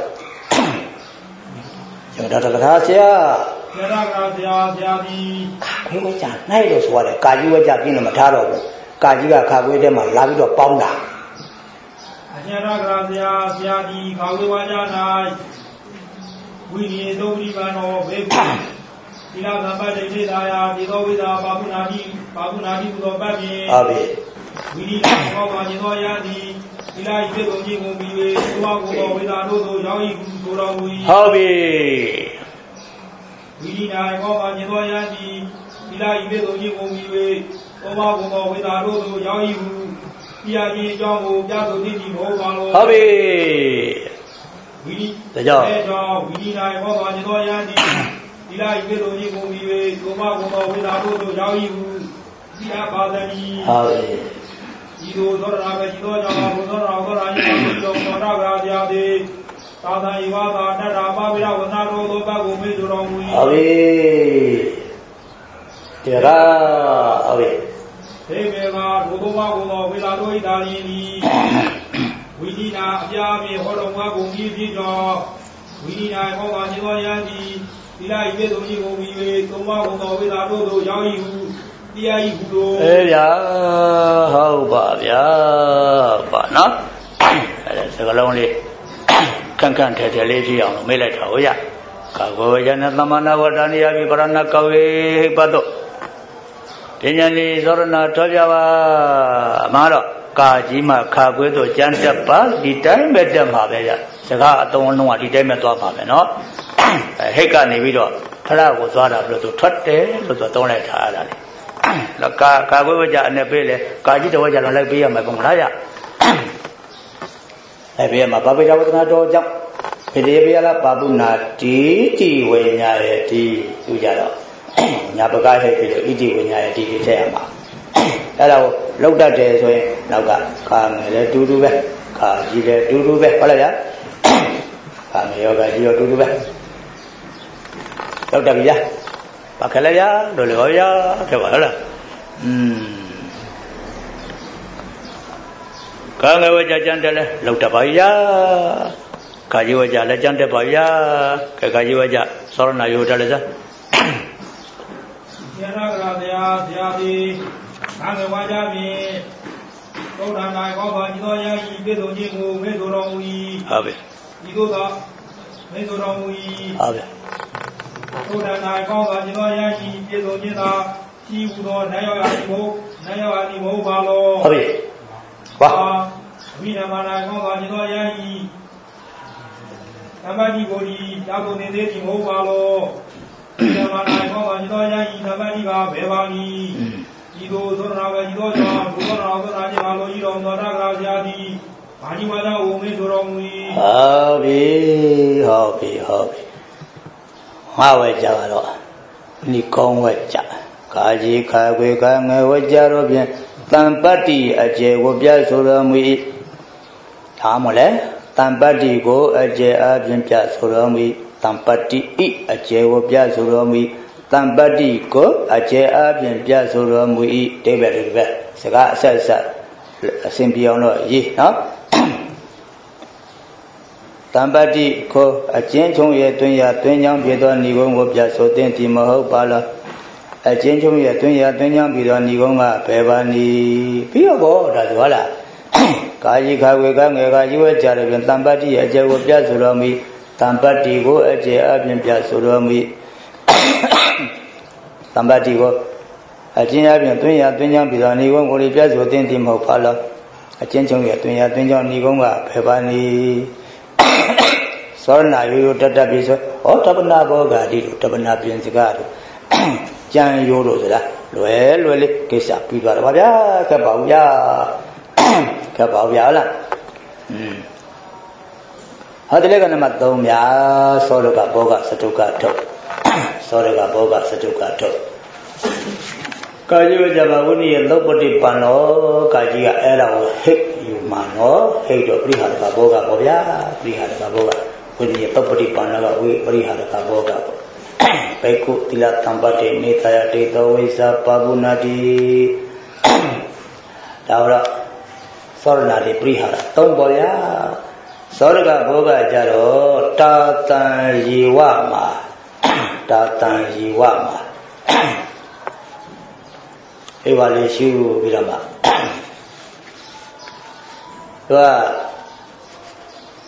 ကျော်တာတကားဆရာ
ဆရာကဆရာဆရာဒီ
ခွဲဝကြနိုင်လို့ဆိုရတယ်ကာကြီးဝကြပြင်းလို့မထားတော့ဘူးကာကြီးကခါခွေးထဲမှာလာပြီးတော့ပေါင်းတာ
အညရကရာဆရာဆရာဒီခါဝေဝါကြ၌ဝိရိယသုပ္ပိပါနောဘေကုသီလသံပတ်တိနေသာယာဒီသောဝိဇာပါပုနာတိပါပုနာတိဘုသောပတ်ဖြင့်
ဟုတ်ပြီ
ဝိရိယဘောပါခြင်းသောယံသည်သီလဤဖြစ်ကုန်ခြင်းကိုပြီး၍သောကိုသောဝိဇာတို့သို့ရောက်၏ဟုဆိုတော်မူ၏
ဟုတ်ပြီ
ဝိရိယဘောပါခြင်းသောယံသည်သီလဤဖြစ်ကုန်ခြင်းကိုပြီး၍သောကိုသောဝိဇာတို့သို့ရောက်၏ဟုပြာခြင်းအကြောင်းကိုပြဆိုသည့်ဒီမဟုတ်ပါလော
ဟုတ်ပြီ
ဝိရိယဒါကြောင့်ဝိရိယဘောပါခြင်းသောယံသည်သီလဤဖြစ်ကုန်ခြင်းကိုပြီး၍သောကိုသောဝိဇာတို့သို့ရောက်၏ဟုပြာပါသည်
ဟုတ်ပြီ
ဤသို့သောရာပဲဤသောကြောင့်ဘုသောရာသောရာယံဤသောသောရာဗျာတိသာသံဤဝါသာတတ္တာပဝိရဝနာတော်သောဘကိုမေဆိုတော်မူ၏
ဟုတ်ပြီတရားဟုတ်ပြီ
သေမေကဒုသောဘကိုသောဝိလာတို့ဤသာလျင်ဤဝိနိနာအပြာဖြင့်ဟောတော်မူကုန်၏ဖြစ်ကြောင့်ဝိနိနာဟောပါခြင်းသောယံသည်သီလဤပြည့်စုံခြင်းကိုပြီး၍သုံးပါးကုန်သောဝိလာတို့သို့ရောက်၏ဟုတရားဤဟုသော
အေးဗျာဟုတ်ပါဗျာပါနော်အဲစကလုံးလေးခန့်ခန့်ထဲထဲလေးကြည့်အောင်လို့မေးလိုက်တာဟုတ်ရကာဂဝေယနသမဏဝတ္တနိယပိပရဏကဝေဟိပတောပညာလေးသောရဏထောပြပါအမှားတော့ကာကြီးမှခါခွေးတို့ကြမ်းတက်ပါဒီတိုင်းပဲတက်မှာပဲကြစကားအတုံးအလုံးကဒီတိုင်းပဲသွားမှာပဲနော်ဟိတ်ကနေပြီးတော့ဖရကိုသွားတာလို့သူထွက်တယ်လို့သူတုံးလိုက်ထားတာလေလောကာကာခွေးဝကြအနေပေးလေကာကြီးတော်ကြတော့လိုက်ပေးရမှာပုံလားကြအဲပေးရမှာဘာပိတဝတနာတော်ကြောင့်ပိတေပိယလာပါပုနာတိတိဝိညာရဲ့ဒီသူကြတော့ညာပကားဟဲ့ပြီးတော့ဣတိဝိညာရဲ့ဒီဒီထည့်ရမှာအဲ့ဒါကိုလောက်တတ်တယ်ဆိုရင်နောက်ကခါငယ်လည်းတူတူပဲခါကြီးလည်းတူတူပဲဟုတ်လားဗျာခါငယ်ရောကကြီးရောတူတူပဲလောက်တတ်ပြီဗျာဘာခက်လဲဗျာတို့လေဟောဗျာခဲ့ပါဟုတ်လားอืมခါငယ်ဝကြကြံတယ်လဲလောက်တတ်ပါဗျာခါကြီးဝကြလည်းကြံတယ်ပါဗျာခက်ခါကြီးဝကြသောရဏယောတယ်လဲစား
ယရကရာတရားတရားသည်သံဃဝါကြဖြင့်သုဒ္ဓနာကောပါจิตသောယံဤပြည့်စုံခြင်းကိုမေဆိုတော်မူ၏
ဟုတ်ပြီ
ဤသို့သောမေဆိုတော်မူ၏
ဟုတ်ပြီ
သုဒ္ဓနာကောပါจิตသောယံဤပြည့်စုံခြင်းသာရှိဟူသောနတ်ရောက်ရာဒီမို့နတ်ရောက်ရာဒီမို့ပါလော
ဟုတ်ပြီဝါ
ဝိနမနာကောပါจิตသောယံဤသမတိကိုဒီသာကုန်နေသေးဒီမို့ပါလောဒီမှာနိုင်ဟောပါညီတော်ယံဤသမတိကဘယ်ပါနည်းဤသို့သောရဏဝေဤသောကြောင့်ဘုရားတော်သောရာဇာလိုဤတော်သောရကရာဇာသည်ဘာဒီဝါဒဝုံမေဆိုတော်မူ၏
ဟုတ်ပြီဟုတ်ပြီဟုတ်ပြီငါဝဲကြတော့နိကောင်းဝဲကြကာကြီးခါခွေခါငယ်ဝဲကြတော့ဖြင့်တံပတ္တိအကျေကိုပြဆိုတော်မူ၏ဒါမှလည်းတံပတ္တိကိုအကျေအပြင်ပြဆိုတော်မူ၏တံပတ္တိဤအကျေကိုပြဆိုတော်မူတံပတ္တိကိုအကျေအပြင်ပြဆိုတော်မူ၏တိဗ္ဗေတိဗ္ဗေစကားအဆက်ဆက်အစဉ်ပြောင်းတော့ရေးနော်တံပတ္တိကိုအကျဉ်းချုံရဲ့တွင်ရတွင်ကြောင်းပြသောဏီကုံကိုပြဆိုသင်ဒီမဟုတ်ပါလားအကျဉ်းချုံရဲ့တွင်ရတွင်ကြောင်းပြသောဏီကုံကဘယ်ပါနည်းပြီးတော့ဘောဒါဆိုလားကာယိခဝေကငယ်ကယူဝဲကြတယ်ပြန်တံပတ္တိရဲ့အကျေကိုပြဆိုတော်မူတံပတ္တိကိုအကျေအပြင်ပြဆိုတော်မူတံပတ္တိကိုအကျဉ်းအပြင်တွင်ရတွင်ကြောင်းပြီးတော့ဏီကုံကိုပြဆိုသင်ဒီမဟုတ်ပါလားအကျဉ်းချုံရဲ့တွင်ရတွင်ကြောင်းဏီကုံကဘယ်ပါနည်းသောရဏယိုယိုတတ္တပိဆိုဟောတပနာဘောဂာတိတို့တပနာပြင်စကားတို့ကြံရိုးတို့ဆိုတာလွယ်လွယ်လေးကိစ္စပြီးသွားတယ်ပါဗျာခက်ပါဘူးဗျာခက်ပါဘူးဗျာဟုတ်လားอืมဟောတလေကနမသုံးများသောရကဘောဂစတုကထုတ်သောရကဘောဂစတုကထုတ်ကာယဝကြပါဝိနည်းရဲ့သုပ္ပတိပံနောကာကြီးကအဲ့ဒါကိုဟိတ်ယူမှာနော်ဟိတ်တော့ပြိဟာရကဘောဂပေါ့ဗျာပြိဟာရကဘောဂဝိနည်းရဲ့သုပ္ပတိပံနောကဝိပရိဟာရကဘောဂပေါ့ဘေကုတိလတံပတ္တိနေသယတေတောဝိဇာပါပုနာတိဒါတော့သောရဏတိပြိဟာရသုံးပေါ့ဗျာသောရကဘောဂကြတော့တာတံယေဝမှာတာတံယေဝမှာအေးပါလေရှုပြီးတော့မှသူက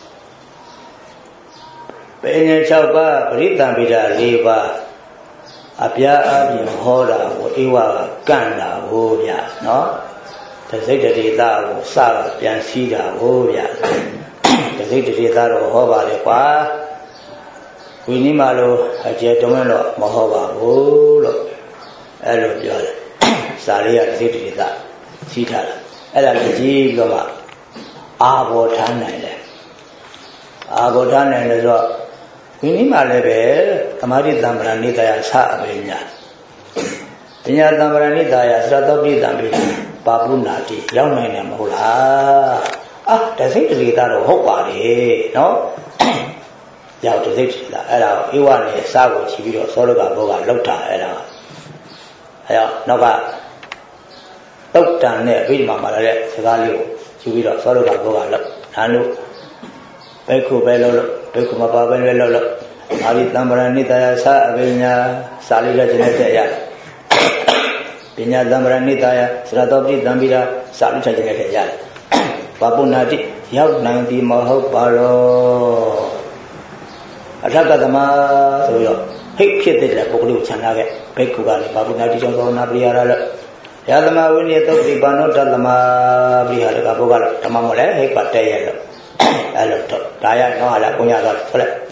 ပညာ၆ပါးပရိသံပိဒ၄ပါးအပြားအပြင်ဟောတာကိုဧဝကကန့်တာကိုဗျာနော်တစိတ်တရေသားကိုစပြန်စီးတာကိုဗျာတစိတ်တရေသားတော့ဟောပါလေကွာဝိနည်းမလို့အကျယ်တုံးတော့မဟောပါဘူးလို့အဲ့လိုပြောတယ်စာလေးကတစိတ်တရေသားစီးထားတာအဲ့ဒါကိုကြည့်ပြီးတော့မှအာဘောထားနိုင်တယ်အာဘောထားနိုင်တယ်ဆိုတော့ဝိနည်းမလည်းပဲသမာဓိတံ္ပရနိတယဆအပရိညာပညာတံ္ပရနိတယသရတောပိတံပိပါပုနာတိရောက်နိုင်တယ်မဟုတ်လားအာတစိတ်တရေသားတော့ဟုတ်ပါလေနော်ရောက်တစိတ်တရေသားအဲ့ဒါဧဝနဲ့စာကိုချီပြီးတော့သောရကဘောကလောက်တာအဲ့ဒါအဲ့တော့နောက်ကတုတ်တန်နဲ့အဘိဓမ္မာမှာလည်းစကားလေးကိုချီပြီးတော့သောရကဘောကလောက်ဒါလို့ဘိက္ခုပဲလို့ဘိက္ခုမပါပဲလည်းလို့လို့အာရိတံ္ပရနိတယဆအပညာစာလေးလည်းကျင်းတဲ့ရပညာတံ္ပရနိတယသရတောပိတံပိရာစာလေးချက်ကျင်းတဲ့ရတယ်ဘာပုဏ္ဏတိရောက်နိုင်ပြီမဟုတ်ပါတော့အထက်ကသမဆိုရောဟိတ်ဖြစ်တဲ့ပုဂ္ဂိုလ်ကိုခြံထားခဲ့ဘိက္ခုကလည်းဘာပုဏ္ဏတိကြောင့်သောနာပရိယာရလို့ယသမဝိနည်းသုတ်တိဘာနောတသမပရိယာရကဘုကဓမ္မမလဲဟိတ်ပါတဲ့ရလို့အဲ့လိုတော့ဒါရတော့ဟာလားကိုရတော့ဆိုလိုက်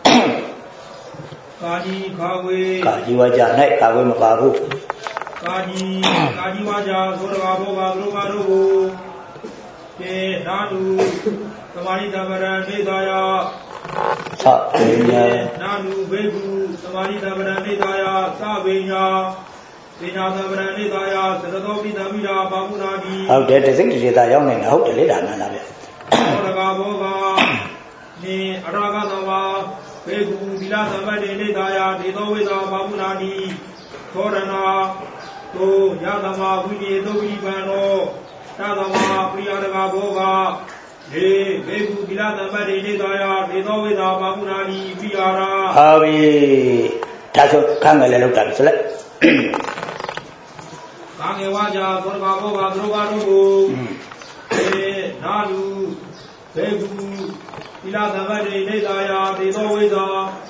ကာကြီးခါဝေ
ကာကြီးဝါကြ၌ကာဝေမပါဘူး
ကာကြီးကာကြီးဝါကြသောတဘာဘောကဘုရားတို့ကိုကျေနာတုသမာဓိတံ္ပရနေသာယ
သဗေညာ
နာတုဘေကုသမာဓိတံ္ပရနေသာယသဗေညာပညာတံ္ပရနေသာယသရတောပိတံမိရာပါမှုနာတိ
ဟုတ်တယ်တစိတ်တရေသာရောက်နေတာဟုတ်တယ်လေဒါမှန်လားဗျ
သောတဘာဘောကနေအရာဂသဝါဘေကုသီလသံဃတေနေသာယဒေသောဝေသာပါမှုနာတိသောရဏတို့ယသမဝိနေသုဝိပံသောသသမပရိယာရကဘောကလေဘေကုသီလသံဃတေနေသာယဒေသောဝေသာပါမှုနာတိပိယာရာ
ဟုတ်ပြီဒါဆိုခန်းငယ်လည်းလောက်တာဆိုလိုက်
ကာငယ်ဝါကြသောတဘာဘောကသူတို့ဘာတို့ကိုလေနာလူဘေကုသီလသံဃတေနေသာယဒေသောဝေသာ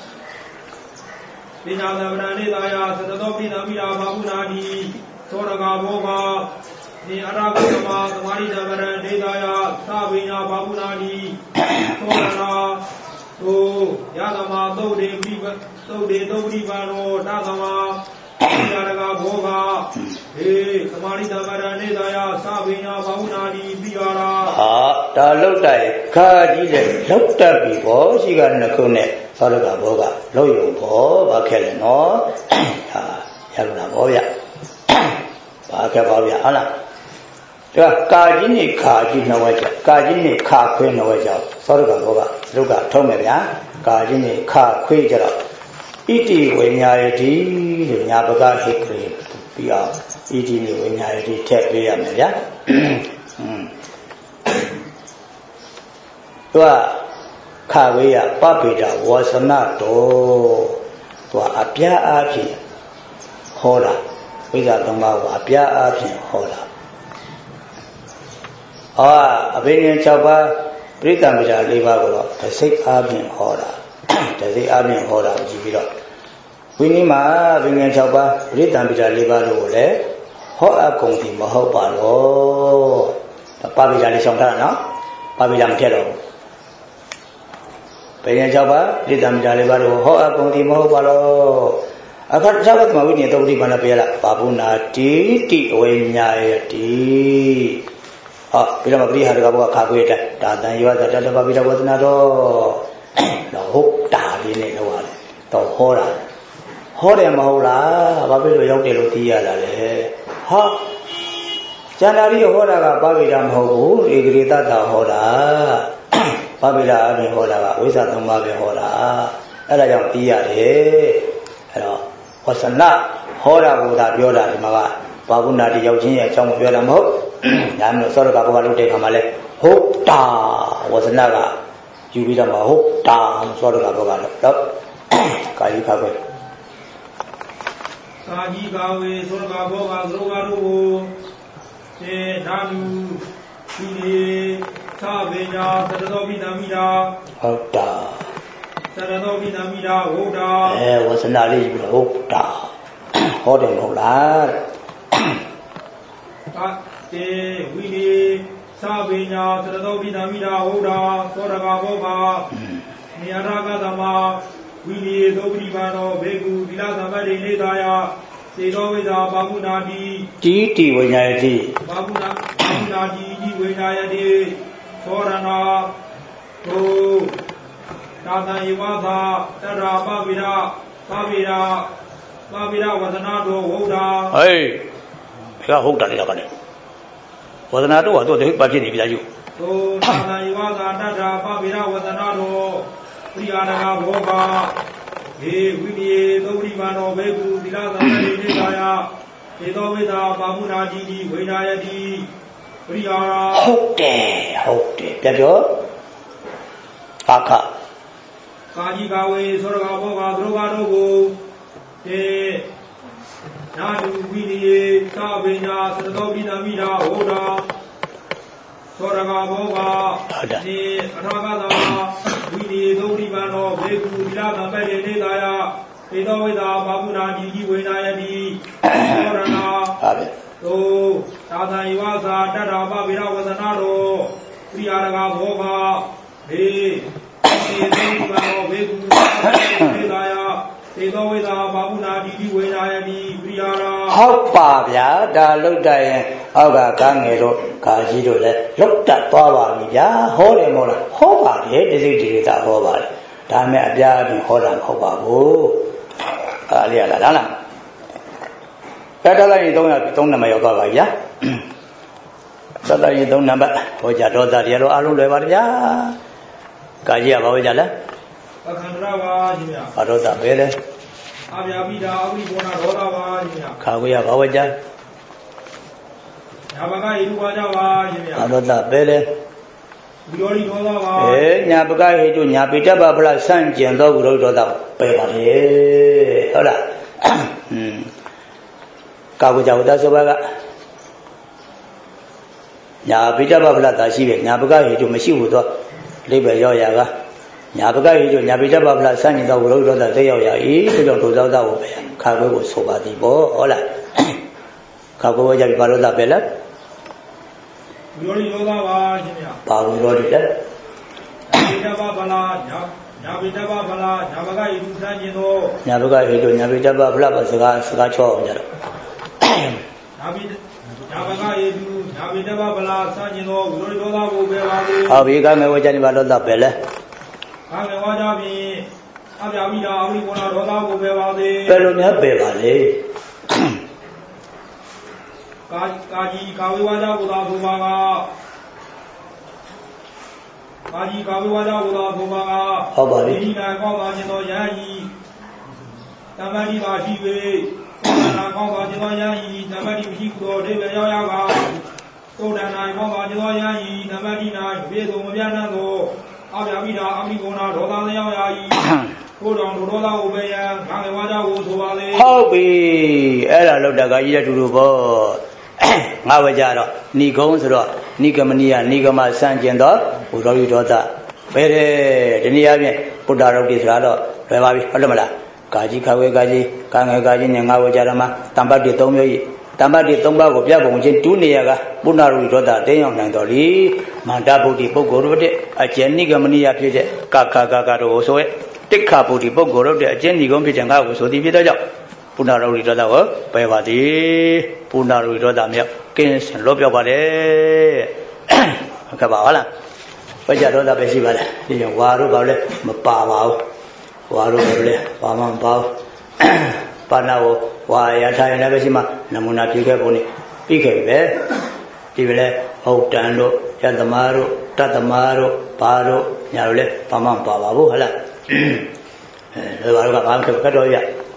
ပညာသံဃနေသာယသတတောပိသမိရာဘာဟုနာတိသောရကဘောကနေအရာဂသမသမာဓိတံ္ပရနေသာယသဗေညာဘာဟုနာတိသောရနာတို့ယသမသုတ်တေပိသုတ်တေသုတ်ပိပါနောတသမပညာရကဘောကဟေသမာဓိတံ္ပရနေသာယသဗေညာဘာဟုနာတိပိယာရာ
ဟာဒါလောက်တိုက်ခါကြီးတဲ့လောက်တက်ပြီဘောရှိကနှစ်ခုနဲ့သောရကဘောကလောက်ယုံဘောဘာခဲ့လဲနော်ဟာရလို့လားဘောဗျဘာခဲ့ပါဗျဟုတ်လားဒါကာကြီးနဲ့ခါကြီးနှစ်ဝက်ကြကာကြီးနဲ့ခါခွေးနှစ်ဝက်ကြသောရကဘောကလုကထုံးမယ်ဗျာကာကြီးနဲ့ခါခွေးကြတော့ဣတိဝိညာယတိလို့ညာပကဟိတ်ကလေးပြီးအောင်ဣတိနဲ့ဝိညာယတိထည့်ပေးရမယ်ဗျာอืมသူကခဝေယပပိတဝါစနတော်သူကအပြားအဖြစ်ဟောတာဝိဇ္ဇာသုံးပါးကိုအပြားအဖြစ်ဟောတာဟောအဘိညာဉ်၆ပါးပရိသံပိတာ၄ပါးကိုတော့တစိတ်အဖြစ်ဟောတာတစိတ်အဖြစ်ဟောတာကိုကြည့်ပြီးတော့ဝိနည်းမှာအဘိညာဉ်၆ပါးပရိသံပိတာ၄ပါးတို့ကိုလည်းဟောအပ်ကုန်ပြီမဟုတ်ပါတော့ပပိတာလေးဆောင်ထားတာနော်ပပိတာမထည့်တော့ဘူးပညာ၆ပါးပရိသံပိတာ၄ပါးတို့ဟောအပ်ကုန်ပြီမဟုတ်ပါတော့အခါ၆ပါးသမဝိနည်းသုတ်တိဘာနာပြရလားပါပုနာတိတိအဝိညာယတိဟောပြီးတော့ပရိဟာရကဘောကခါခွေးတက်ဒါတန်ယောဇတတပပိတဝသနာတော့တော့ဟုတ်တာလေးနဲ့တော့ရတယ်တော့ဟောတာဟောတယ်မဟုတ်လားဘာဖြစ်လို့ရောက်တယ်လို့သိရတာလဲဟာကျန်တာရီဟောတာကပပိတာမဟုတ်ဘူးဧကရိတတာဟောတာပပိတာအပြင်ဟောတာကဝိဇ္ဇာသုံးပါးပဲဟောတာအဲ့ဒါကြောင့်သိရတယ်အဲ့တော့ဝဆနဟောတာကိုသာပြောတာဒီမှာကဘာဝနာတိရောက်ချင်းရဲ့အကြောင်းကိုပြောတာမဟုတ်ဒါမျိုးသောရကဘောကလုပ်တဲ့ခါမှာလဲဟုတ်တာဝဆနကယူပြီးတော့မှဟုတ်တာသောရကဘောကလို့တော့ကာယိခါပဲ
ကာကြီးကာဝေသောရကဘောကသရောကတို့ကိုသေနာလူဒီလေသဗေညာသရတောပိသမိတာ
ဟုတ်တာ
သရတောပိသမိတာဟုတ်တာ
အဲဝဆနလေးယူပြီးဟုတ်တာဟောတယ်မဟုတ်လား
တေဝိနိသာဝိညာသရတောပိသမိတာဟုတ်တာသောရကဘောကနေရကသမဝိနိသုပတိပါနောဘေကုသီလသမတိနေသာယစေတောဝိဇာဘာကုနာတိ
တိတိဝိညာယတိ
ဘာကုနာဘာကုနာတိတိဝိညာယတိသောရဏသုသာသံယဝသာတရာပပိရပပိရပပိရဝဒနာတောဟုတ်တာ
ဟေးဘယ်ကဟုတ်တာလဲကနေဝဒနာတော့တော့ဒီဘာဖြစ်နေပြီလားယူ
သုသာသံယဝသာတရာပပိရဝဒနာတောပရိယာဒကဘောကဟေဝိနိသုပတိမာနောဘေကုသီလသမတိနေသာယေသောဝိသာပါမုနာတိတိဝိနာယတိပရိယာ
ဟုတ်တယ်ဟုတ်တယ်ပြပြောပါခ
ကာကြီးကာဝေသောရကဘောကသူတို့ကတော့ကိုတေနာတုဝိနိသာဝိညာသရတောပိသမိတာဟောတာသောရကဘောကနေအထာဂသမဝိနိသုပတိမာနောဘေကုသီလသမတိနေသာယေသောဝိသာပါမုနာတိတိဝိနာယတိသောရဏ
ဟုတ်ပြီ
သို့သာသံယဝသာတတ္ထာပဗေရဝဒနာတောပရိယာဒကဘောကဟေသေသောဝိသောဘေကုသေသာယသေသောဝိသာဘာဝနာတိတိဝေနာယတိပရိယာရာ
ဟုတ်ပါဗျာဒါလုတ်တရင်အောက်ကကားငယ်တို့ကာကြီးတို့လည်းလုတ်တတ်သွားပါပြီဗျာဟောတယ်မဟုတ်လားဟောပါတယ်တိစိတ်တိတာဟောပါတယ်ဒါမဲ့အပြားအပြင်ဟောတာမဟုတ်ပါဘူးအားလေးရလားလားတတ်လိုက်ရင်သုံးရသုံးနံပါတ်ရောက်သွားပါဗျာတတ်လိုက်ရင်သုံးနံပါတ်ဟောကြဒေါသတရားတို့အားလုံးလွယ်ပါတယ်ဗျာကာကြီးကဘာဝဲကြလဲ
အခန္ဓာပါကြီးဗျာ
ဘာဒေါသပဲလဲ
အဗျာပိတာအဝိဘောနာဒေါသပါကြီးဗျာ
ခါဝဲရဘာဝဲကြ
ညာဘကဣရုပါကြပါကြီးဗျာ
ဘာဒေါသပဲလဲ
ဝိရောဓိဒေါသပါ
အေးညာပကဟိတုညာပိတ္တပဖလားဆန့်ကျင်သောဝိရောဓိဒေါသပဲပါလေဟုတ်လားဟွန်းကာဝကြဝတ္တဆိုပါကညာပိတ္တပဖလားသာရှိတယ်ညာပကဟိတုမရှိဘူးတော့လိပ်ပဲရောက်ရကညာပကဟိတုညာပိတ္တပဖလားဆန့်ကျင်သောဝိရောဓိဒေါသသိရောက်ရ၏ဒါကြောင့်ဒုသောသကိုပဲခါခွဲကိုဆိုပါသည်ပေါ့ဟုတ်လားခါခွဲဝကြပြီဘာလို့သာပဲလဲ
ဝိရောဓိဒေါသပါရှင်ဗျာ
ဘာဝိရောဓိလဲ
ပိတ္တပဖလားညာညာပိတ္တပဖလားညာပကဟိတုဆန့်ကျင်သော
ညာပကဟိတုညာပိတ္တပဖလားပါစကားစကားချောအောင်ကြတော့
ညာပိညာပကဟိတုညာပိတ္တပဖလားဆန့်ကျင်သောဝိရောဓိဒေါသကိုပဲပါလေ
ဟုတ်ပြီကံငယ်ဝကြနေဘာလို့သာပဲလဲ
ကံငယ်ဝကြပြီအပြာပိတာအဝိဘောနာဒေါသကိုပဲပါလေ
ပဲလို့များပဲပါလေ
ကာကာကြီးကာဝေဝါကြကိုသာဆိုပါကကာကြီးကာဝေဝါကြကိုသာဆိုပါက
ဟုတ်ပါပြီ
ဒီနာကောင်းပါခြင်းသောယဟီတမ္ပတိပါရှိ၍နာကောင်းပါခြင်းသောယဟီတမ္ပတိမရှိဘူးသောအိဗေရောက်ရကသုဒ္ဓနာကောင်းပါခြင်းသောယဟီတမ္ပတိနာပြေဆုံးမပြတ်သောအဗျာပိတာအမိဂုဏဒေါသလျောက်ရ၏ကိုတော်ဒေါသကိုပဲယံငါငယ်ဝါကြကိုဆိုပါလေ
ဟုတ်ပြီအဲ့ဒါလောက်တကကြီးတဲ့တူတူပေါ့ငါဝကြတော့ဏိကုံဆိုတော့ဏိကမနိယဏိကမဆန့်ကျင်တော့ဘုရောဓိဒေါသပဲတဲ့ဒီနေ့အပြင်ဘုဒ္ဓရုပ်တိဆိုတာတော့လွယ်ပါပြီဟုတ်တယ်မလားကာကြီးခဝဲကာကြီးကာငယ်ကာကြီးနဲ့ငါဝကြတော့မှတမ္ပတ္တိသုံးမျိုးကြီးတမ္ပတ္တိသုံးပါးကိုပြပုံချင်းတူးနေရကဘုဒ္ဓရုပ်ဒေါသတင်းရောက်နိုင်တော်လीမန္တဗုဒ္ဓပုဂ္ဂိုလ်တို့တဲ့အကျဉ်ဏိကမနိယဖြစ်တဲ့ကခကကတို့ဆိုရဲတိခဗုဒ္ဓပုဂ္ဂိုလ်တို့တဲ့အကျဉ်ဏိကုံဖြစ်တဲ့ငါကိုဆိုသည်ဖြစ်တဲ့ကြောင့်ဘုဒ္ဓရုပ်ဒေါသကိုပယ်ပါသည်ဘုဒ္ဓရုပ်ဒေါသမြောက်ကင်းစင်လွတ်ပြောက်ပါတယ်ဟုတ်ကဲ့ပါဟုတ်လားဝိကြဒေါသပဲရှိပါလားဒီရင်ဝါတို့ဘာလဲမပါပါဘူးဝါတို့ဘာလဲဘာမှမပါဘူးပါဏဝဝါရထားရင်လည်းပဲရှိမှနမူနာပြခဲ့ပုံနဲ့ပြီးခဲ့ပြီပဲဒီပဲလဲဟုတ်တန်တို့ယသမားတို့တတ္တမားတို့ဘာတို့ညာတို့လဲဘာမှမပါပါဘူးဟုတ်လားအဲဒါဘာလို့ကဘာမှခက်တော့ရ